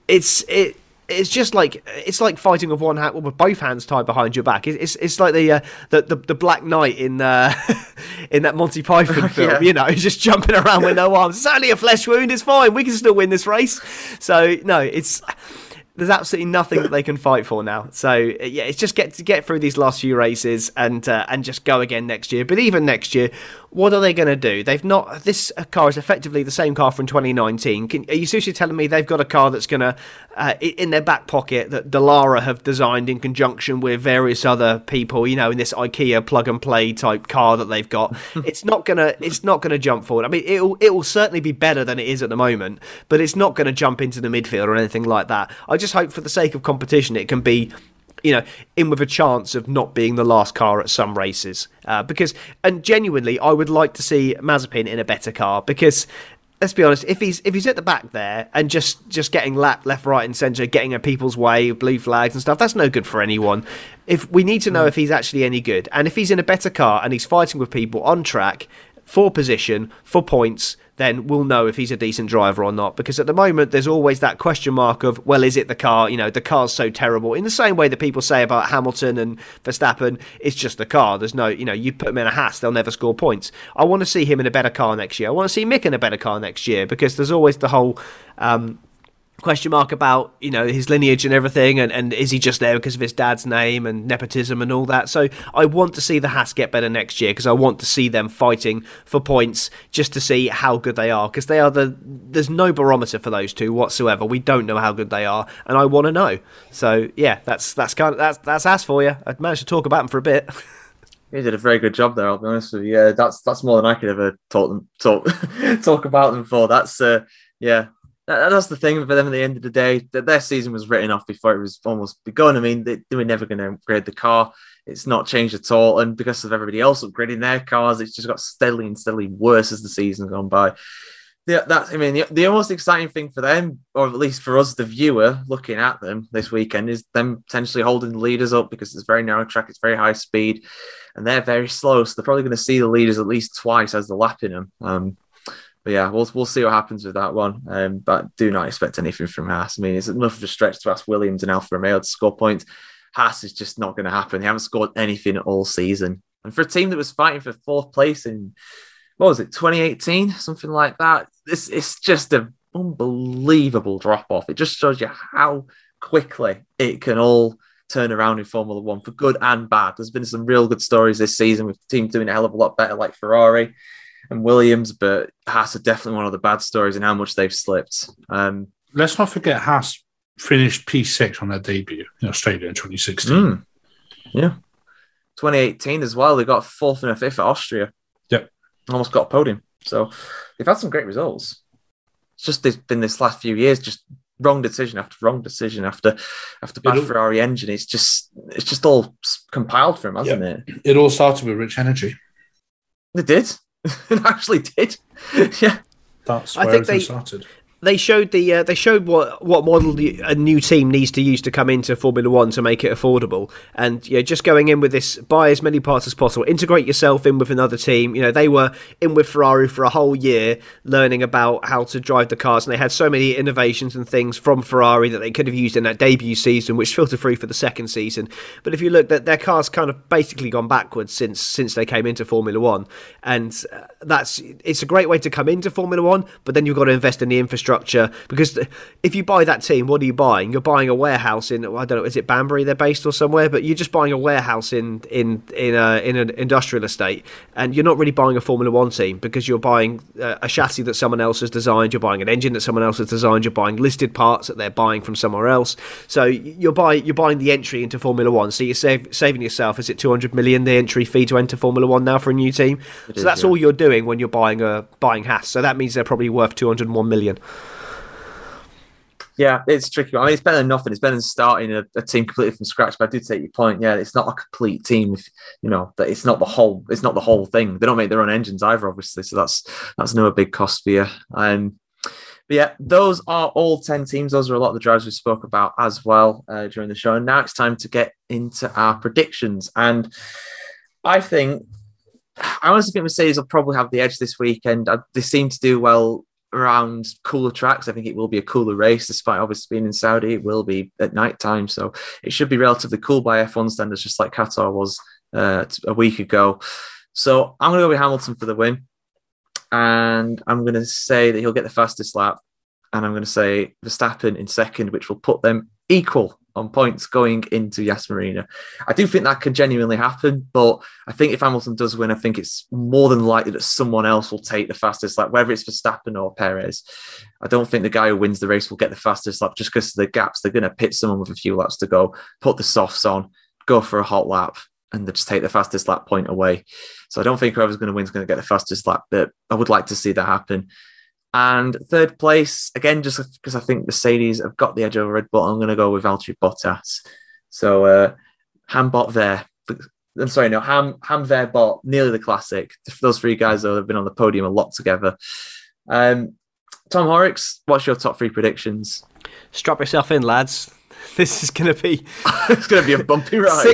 It's just like, it's like fighting with one hand, with both hands tied behind your back. It's like the Black Knight in in that Monty Python film. Yeah. He's just jumping around with no arms. It's only a flesh wound. It's fine. We can still win this race. So no, there's absolutely nothing that they can fight for now. So yeah, it's just get through these last few races and just go again next year. But even next year, what are they going to do? They've not. This car is effectively the same car from 2019. Are you seriously telling me they've got a car that's going to in their back pocket that Dallara have designed in conjunction with various other people? In this IKEA plug and play type car that they've got. It's not gonna jump forward. I mean, it will certainly be better than it is at the moment, but it's not going to jump into the midfield or anything like that. I just hope for the sake of competition it can be, in with a chance of not being the last car at some races. And genuinely, I would like to see Mazepin in a better car, because let's be honest, if he's at the back there and just getting lapped left, right and centre, getting in people's way, blue flags and stuff, that's no good for anyone. If we need to know if he's actually any good, and if he's in a better car and he's fighting with people on track for position, for points, then we'll know if he's a decent driver or not. Because at the moment, there's always that question mark of, well, is it the car? The car's so terrible. In the same way that people say about Hamilton and Verstappen, it's just the car. There's no, you put them in a Haas, they'll never score points. I want to see him in a better car next year. I want to see Mick in a better car next year, because there's always the whole question mark about his lineage and everything, and is he just there because of his dad's name and nepotism and all that. So I want to see the Haas get better next year, because I want to see them fighting for points, just to see how good they are, because there's no barometer for those two whatsoever. We don't know how good they are, and I want to know. So yeah, that's Haas for you. I managed to talk about them for a bit. You did a very good job there, I'll be honest with you. Yeah, that's more than I could ever talk about them for. That's That's the thing for them at the end of the day, that their season was written off before it was almost begun. I mean, they were never going to upgrade the car. It's not changed at all. And because of everybody else upgrading their cars, it's just got steadily and steadily worse as the season's gone by. The most exciting thing for them, or at least for us, the viewer, looking at them this weekend, is them potentially holding the leaders up, because it's a very narrow track, it's very high speed, and they're very slow. So they're probably going to see the leaders at least twice as they're lapping them. But yeah, we'll see what happens with that one. But do not expect anything from Haas. I mean, it's enough of a stretch to ask Williams and Alfa Romeo to score points. Haas is just not going to happen. They haven't scored anything all season. And for a team that was fighting for fourth place in, 2018? Something like that. It's just an unbelievable drop-off. It just shows you how quickly it can all turn around in Formula One, for good and bad. There's been some real good stories this season with teams doing a hell of a lot better, like Ferrari and Williams, but Haas are definitely one of the bad stories in how much they've slipped. Let's not forget Haas finished P6 on their debut in Australia in 2016. Yeah. 2018 as well. They got 4th and a 5th at Austria. Yep. Almost got a podium. So they've had some great results. It's just they've been this last few years, just wrong decision after wrong decision after bad Ferrari engine. It's just all compiled for him, hasn't it? It all started with Rich Energy. It did. It actually did. Yeah. That's where everything started. They showed what model a new team needs to use to come into Formula One to make it affordable, and just going in with this, buy as many parts as possible, integrate yourself in with another team. They were in with Ferrari for a whole year learning about how to drive the cars, and they had so many innovations and things from Ferrari that they could have used in that debut season, which filtered through for the second season. But if you look, that their cars kind of basically gone backwards since they came into Formula One, and it's a great way to come into Formula One, but then you've got to invest in the infrastructure infrastructure, because if you buy that team, what are you buying? You're buying a warehouse in, I don't know, is it Banbury they're based or somewhere? But you're just buying a warehouse in an industrial estate, and you're not really buying a Formula One team, because you're buying a chassis that someone else has designed, you're buying an engine that someone else has designed, you're buying listed parts that they're buying from somewhere else. So you're buying the entry into Formula One. So you're saving yourself, is it 200 million the entry fee to enter Formula One now for a new team? So that's all you're doing when you're buying Haas. So that means they're probably worth 201 million. Yeah, it's tricky. I mean, it's better than nothing. It's better than starting a team completely from scratch. But I do take your point. Yeah, it's not a complete team. If you know that it's not the whole. It's not the whole thing. They don't make their own engines either, obviously. So that's another big cost for you. But yeah, those are all 10 teams. Those are a lot of the drivers we spoke about as well during the show. And now it's time to get into our predictions. And I honestly think Mercedes will probably have the edge this weekend. They seem to do well around cooler tracks. I think it will be a cooler race, despite obviously being in Saudi. It will be at night time, so it should be relatively cool by F1 standards, just like Qatar was a week ago. So I'm going to go with Hamilton for the win, and I'm going to say that he'll get the fastest lap, and I'm going to say Verstappen in second, which will put them equal on points going into Yas Marina. I do think that can genuinely happen, but I think if Hamilton does win, I think it's more than likely that someone else will take the fastest lap, whether it's Verstappen or Perez. I don't think the guy who wins the race will get the fastest lap just because of the gaps. They're going to pit someone with a few laps to go, put the softs on, go for a hot lap, and they just take the fastest lap point away. So I don't think whoever's going to win is going to get the fastest lap, but I would like to see that happen. And third place, again, just because I think Mercedes have got the edge over Red Bull, I'm going to go with Valtteri Bottas. So Ham-Bot there. I'm sorry, no, Ham there, Bot, nearly the classic. Those three guys have been on the podium a lot together. Tom Horrocks, what's your top three predictions? Strap yourself in, lads. This is going to be... it's going to be a bumpy ride.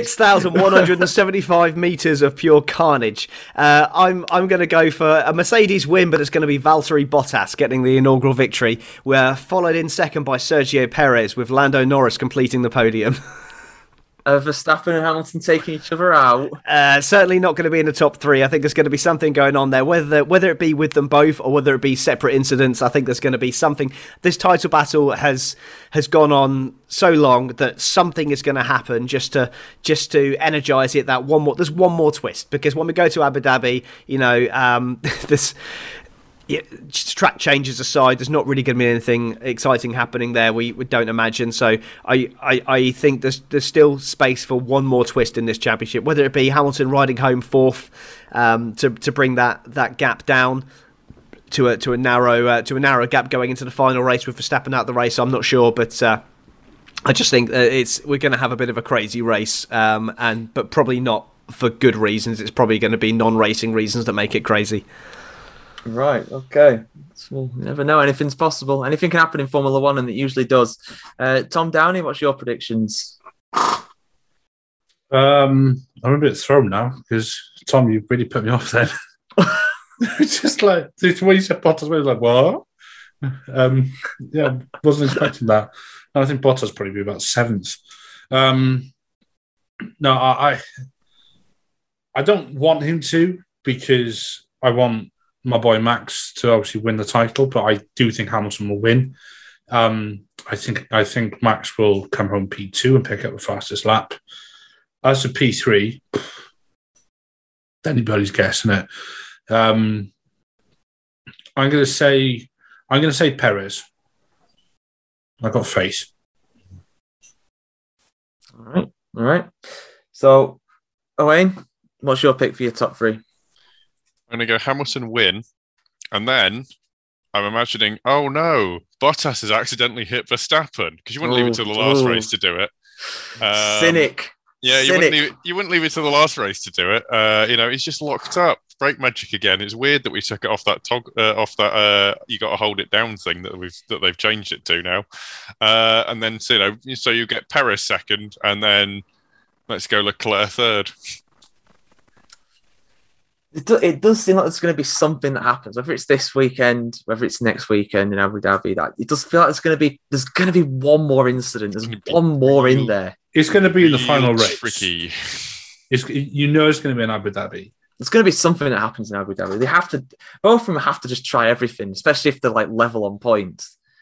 6,175 metres of pure carnage. I'm going to go for a Mercedes win, but it's going to be Valtteri Bottas getting the inaugural victory. We're followed in second by Sergio Perez, with Lando Norris completing the podium. Verstappen and Hamilton taking each other out? Certainly not going to be in the top three. I think there's going to be something going on there, whether it be with them both or whether it be separate incidents. I think there's going to be something. This title battle has gone on so long that something is going to happen just to energise it. There's one more twist, because when we go to Abu Dhabi, this. Yeah, track changes aside, there's not really going to be anything exciting happening there. We don't imagine. So I think there's still space for one more twist in this championship, whether it be Hamilton riding home fourth to bring that gap down to a narrow gap going into the final race with Verstappen out the race. I'm not sure, but I just think we're going to have a bit of a crazy race, but probably not for good reasons. It's probably going to be non-racing reasons that make it crazy. Right, okay. So you never know. Anything's possible. Anything can happen in Formula One, and it usually does. Tom Downey, what's your predictions? I'm a bit thrown now, because, Tom, you really put me off then. It's just like, the way you said Bottas, I was like, what? Yeah, wasn't expecting that. And I think Bottas probably be about seventh. No, I don't want him to, because I want my boy Max to obviously win the title, but I do think Hamilton will win. I think Max will come home P2 and pick up the fastest lap. As for P3, anybody's guessing it. I'm going to say Perez. I got faith. All right. So, Owain, what's your pick for your top three? I'm going to go Hamilton win, and then I'm imagining, oh no, Bottas has accidentally hit Verstappen, because you wouldn't leave it to the last race to do it. Cynic. Yeah, Cynic. You wouldn't leave it to the last race to do it. He's just locked up. Brake magic again. It's weird that we took it off that you got to hold it down thing that they've changed it to now. And then so you get Perez second, and then let's go Leclerc third. It does seem like there's going to be something that happens, whether it's this weekend, whether it's next weekend in Abu Dhabi. That it does feel like there's going to be one more incident. There's one more in there. It's going to be in the final race. Tricky. It's going to be in Abu Dhabi. There's going to be something that happens in Abu Dhabi. Both of them have to just try everything, especially if they're like level on points.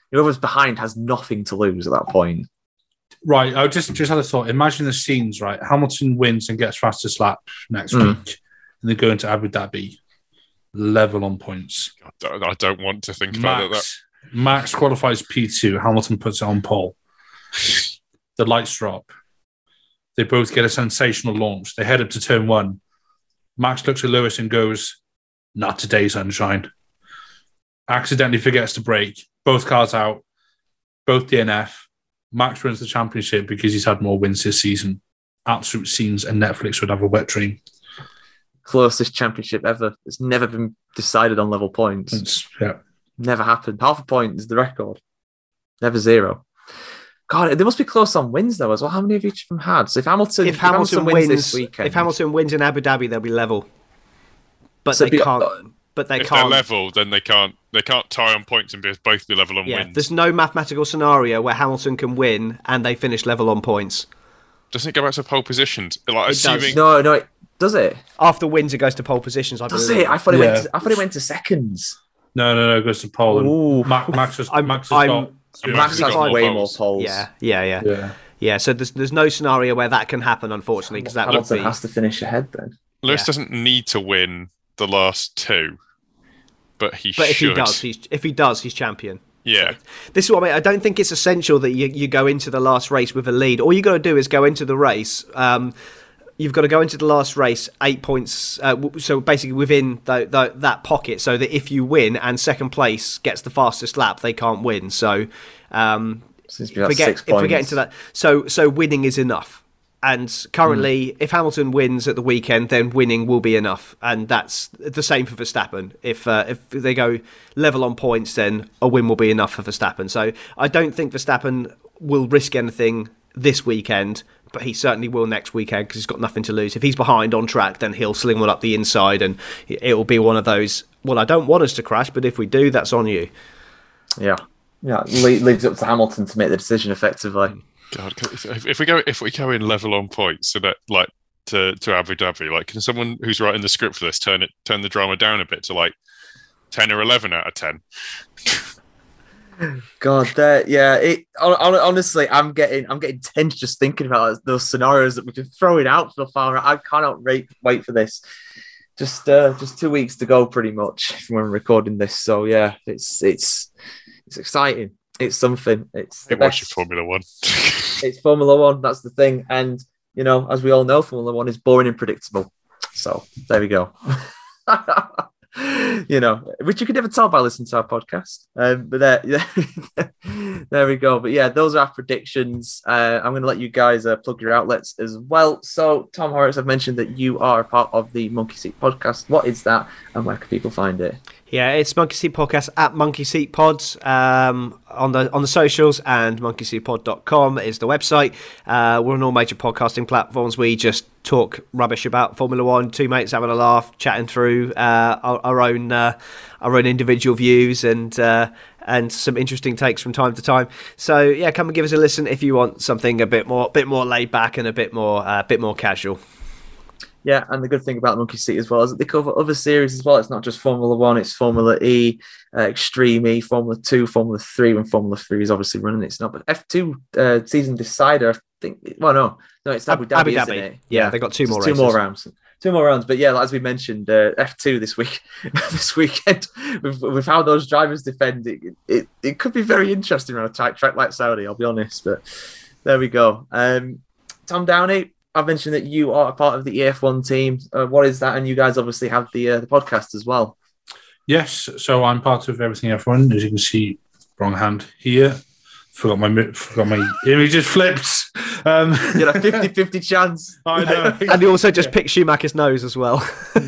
whoever's behind has nothing to lose at that point. Right, I just had a thought. Imagine the scenes, right? Hamilton wins and gets fastest lap next week, and they go into Abu Dhabi, level on points. I don't want to think about that. Max qualifies P2. Hamilton puts it on pole. The lights drop. They both get a sensational launch. They head up to turn 1. Max looks at Lewis and goes, "Not today, sunshine." Accidentally forgets to brake. Both cars out. Both DNF. Max wins the championship because he's had more wins this season. Absolute scenes, and Netflix would have a wet dream. Closest championship ever. It's never been decided on level points. Never happened. Half a point is the record. Never 0. God, they must be close on wins though as well. How many have each of them had? So if Hamilton wins this weekend, if Hamilton wins in Abu Dhabi, they'll be level. But so they can't. But if they're level, then they can't tie on points and both be level on wins. There's no mathematical scenario where Hamilton can win and they finish level on points. Doesn't it go back to pole positions? Like, assuming... No, does it? After wins, it goes to pole positions. Does it? I thought it went to seconds. No, it goes to pole. Max has got way more poles. Yeah. So there's no scenario where that can happen, unfortunately, because that Hamilton has to finish ahead then. Lewis doesn't need to win the last 2. But if he does, he's champion. Yeah. So this is what I mean. I don't think it's essential that you go into the last race with a lead. All you got to do is go into the race. You've got to go into the last race 8 points. So basically within that pocket, so that if you win and second place gets the fastest lap, they can't win. So if we get into that, so winning is enough. And currently, if Hamilton wins at the weekend, then winning will be enough, and that's the same for Verstappen. If they go level on points, then a win will be enough for Verstappen. So I don't think Verstappen will risk anything this weekend, but he certainly will next weekend because he's got nothing to lose. If he's behind on track, then he'll sling one up the inside, and it will be one of those. Well, I don't want us to crash, but if we do, that's on you. Yeah. Leaves it up to Hamilton to make the decision effectively. God, if we go in level on points, so that like to Abu Dhabi, like can someone who's writing the script for this turn the drama down a bit to like 10 or 11 out of 10? God, honestly, I'm getting tense just thinking about those scenarios that we've been throwing out for the far. I cannot wait for this. Just 2 weeks to go, pretty much, when we're recording this. So yeah, it's exciting. It's something. It's watching Formula One. It's Formula One. That's the thing. And as we all know, Formula One is boring and predictable. So there we go. Which you could never tell by listening to our podcast. But there we go. But yeah, those are our predictions. I'm going to let you guys plug your outlets as well. So, Tom Horrocks, I've mentioned that you are a part of the Monkey Seat podcast. What is that, and where can people find it? Yeah, it's Monkey Seat Podcast at Monkey Seat Pods on the socials, and monkeyseatpod.com is the website. We're on all major podcasting platforms. We just talk rubbish about Formula One, two mates having a laugh, chatting through our own individual views and some interesting takes from time to time. So yeah, come and give us a listen if you want something a bit more laid back and a bit more casual. Yeah, and the good thing about Monkey Seat as well is that they cover other series as well. It's not just Formula One, it's Formula E, Extreme E, Formula 2, Formula 3, when Formula 3 is obviously running. It's not, but F2 season decider, I think, no, it's Abu Dhabi, isn't it? Yeah, they got two more rounds. Two more rounds, but yeah, as we mentioned, F2 this weekend, with how those drivers defend, it could be very interesting on a tight track like Saudi, I'll be honest, but there we go. Tom Downey, I've mentioned that you are a part of the EF1 team. What is that? And you guys obviously have the podcast as well. Yes, so I'm part of Everything F1. As you can see, wrong hand here. Forgot my image just flipped. You had a 50-50 chance. I know. And he also just picked Schumacher's nose as well.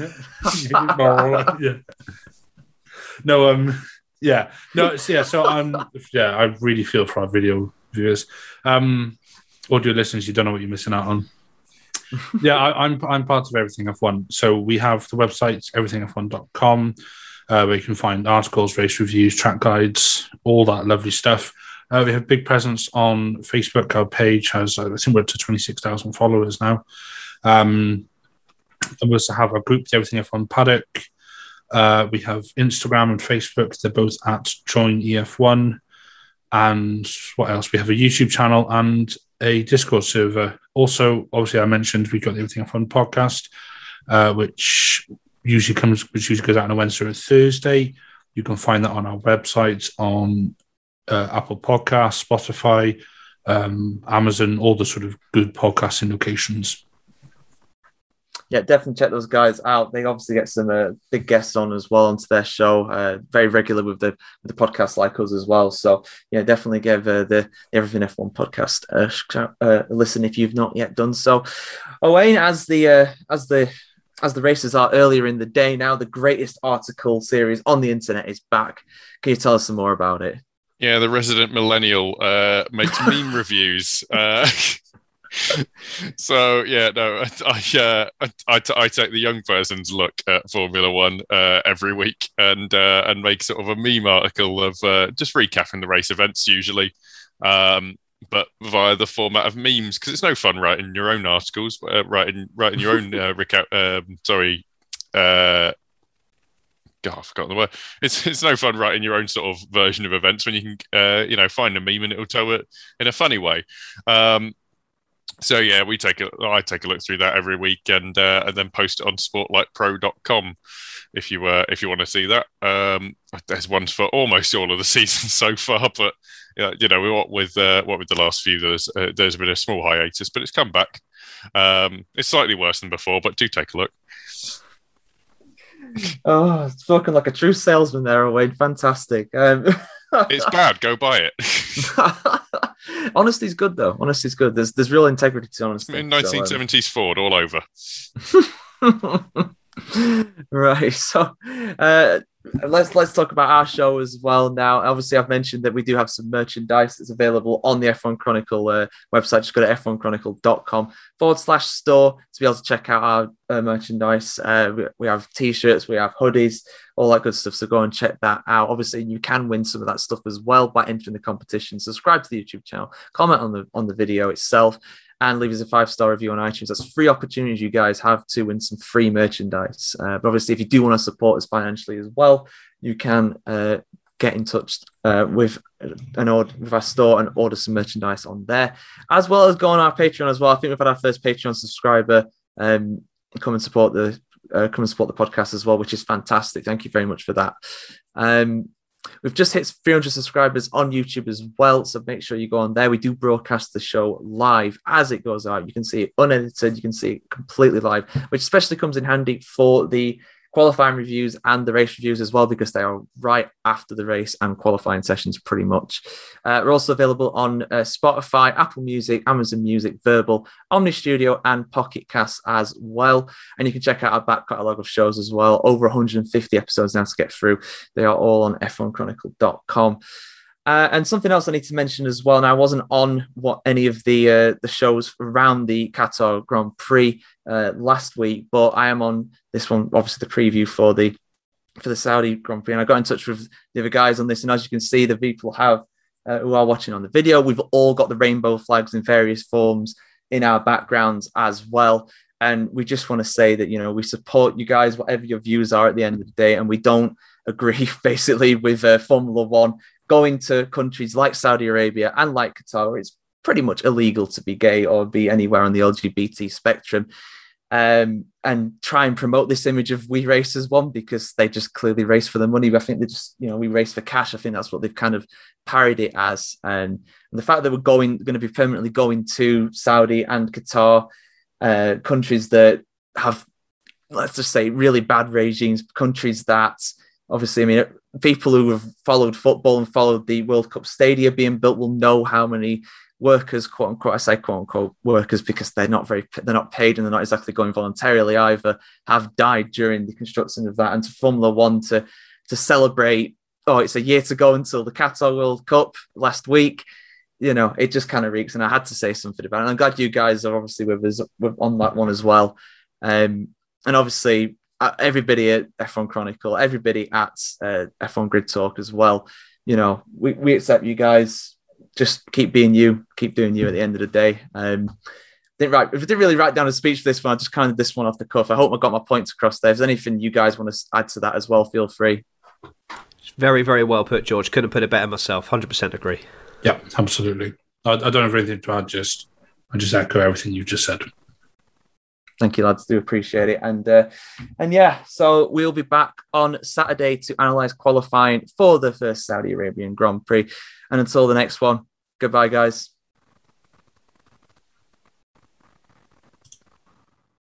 So I really feel for our video viewers. Audio listeners, you don't know what you're missing out on. I'm part of Everything F1. So we have the website everythingf1.com where you can find articles, race reviews, track guides, all that lovely stuff. We have a big presence on Facebook. Our page has, I think we're up to 26,000 followers now. And we also have a group, the Everything F1 Paddock. We have Instagram and Facebook. They're both at Join EF1. And what else? We have a YouTube channel and a Discord server. Also, obviously, I mentioned we've got the Everything F1 podcast, which usually goes out on a Wednesday or a Thursday. You can find that on our website, on Apple Podcasts, Spotify, Amazon, all the sort of good podcasting locations. Yeah, definitely check those guys out. They obviously get some big guests on as well onto their show, very regular with the podcast like us as well. So yeah, definitely give the Everything F1 podcast a listen if you've not yet done so. Owain, as the races are earlier in the day now, the greatest article series on the internet is back. Can you tell us some more about it? Yeah, the resident millennial makes meme reviews. So yeah, no, I take the young person's look at Formula One every week and make sort of a meme article of just recapping the race events usually, but via the format of memes, because it's no fun writing your own articles, writing your own God, I've forgotten the word. It's no fun writing your own sort of version of events when you can find a meme and it'll tell it in a funny way. So yeah, I take a look through that every week and then post it on sportlightpro.com if you want to see that. There's ones for almost all of the season so far, but what with the last few, there's been a small hiatus, but it's come back. It's slightly worse than before, but do take a look. Oh, it's spoken like a true salesman there, Owain. Fantastic. It's bad. Go buy it. Honesty's good, though. Honesty's good. There's real integrity to honesty. In 1970s Ford all over. Right. So let's talk about our show as well now. Obviously, I've mentioned that we do have some merchandise that's available on the F1 Chronicle website. Just go to f1chronicle.com/store to be able to check out our merchandise. We have t-shirts, we have hoodies, all that good stuff. So go and check that out. Obviously, you can win some of that stuff as well by entering the competition. Subscribe to the YouTube channel, comment on the video itself, and leave us a 5-star review on iTunes. That's 3 opportunities you guys have to win some free merchandise. But obviously, if you do want to support us financially as well, you can get in touch with our store and order some merchandise on there, as well as go on our Patreon as well. I think we've had our first Patreon subscriber come and support the podcast as well, which is fantastic. Thank you very much for that. We've just hit 300 subscribers on YouTube as well, so make sure you go on there. We do broadcast the show live as it goes out. You can see it unedited, you can see it completely live, which especially comes in handy for the qualifying reviews and the race reviews as well, because they are right after the race and qualifying sessions pretty much. We're also available on Spotify, Apple Music, Amazon Music, Verbal, Omni Studio, and Pocket Cast as well. And you can check out our back catalogue of shows as well. Over 150 episodes now to get through. They are all on f1chronicle.com. And something else I need to mention as well. Now, I wasn't on any of the shows around the Qatar Grand Prix last week, but I am on this one, obviously the preview for the Saudi Grand Prix. And I got in touch with the other guys on this, and as you can see, the people who are watching on the video, we've all got the rainbow flags in various forms in our backgrounds as well. And we just want to say that, we support you guys, whatever your views are at the end of the day, and we don't agree basically with Formula One going to countries like Saudi Arabia and like Qatar, where it's pretty much illegal to be gay or be anywhere on the LGBT spectrum, and try and promote this image of we race as one, because they just clearly race for the money. I think they just, we race for cash. I think that's what they've kind of parried it as. And the fact that we're going to be permanently going to Saudi and Qatar, countries that have, let's just say, really bad regimes, countries that obviously, people who have followed football and followed the World Cup stadia being built will know how many workers, quote unquote, I say quote unquote workers because they're not paid and they're not exactly going voluntarily either, have died during the construction of that. And to Formula One to celebrate, it's a year to go until the Qatar World Cup last week, it just kind of reeks. And I had to say something about it. And I'm glad you guys are obviously with us on that one as well. And obviously, everybody at F1 Chronicle, everybody at F1 Grid Talk as well. We accept you guys. Just keep being you, keep doing you at the end of the day. If I didn't really write down a speech for this one, I just kind of this one off the cuff. I hope I got my points across there. If there's anything you guys want to add to that as well, feel free. Very, very well put, George. Couldn't put it better myself. 100% agree. Yeah, absolutely. I don't have anything to add. I just echo everything you just said. Thank you, lads. Do appreciate it. And yeah, so we'll be back on Saturday to analyse qualifying for the first Saudi Arabian Grand Prix. And until the next one, goodbye, guys.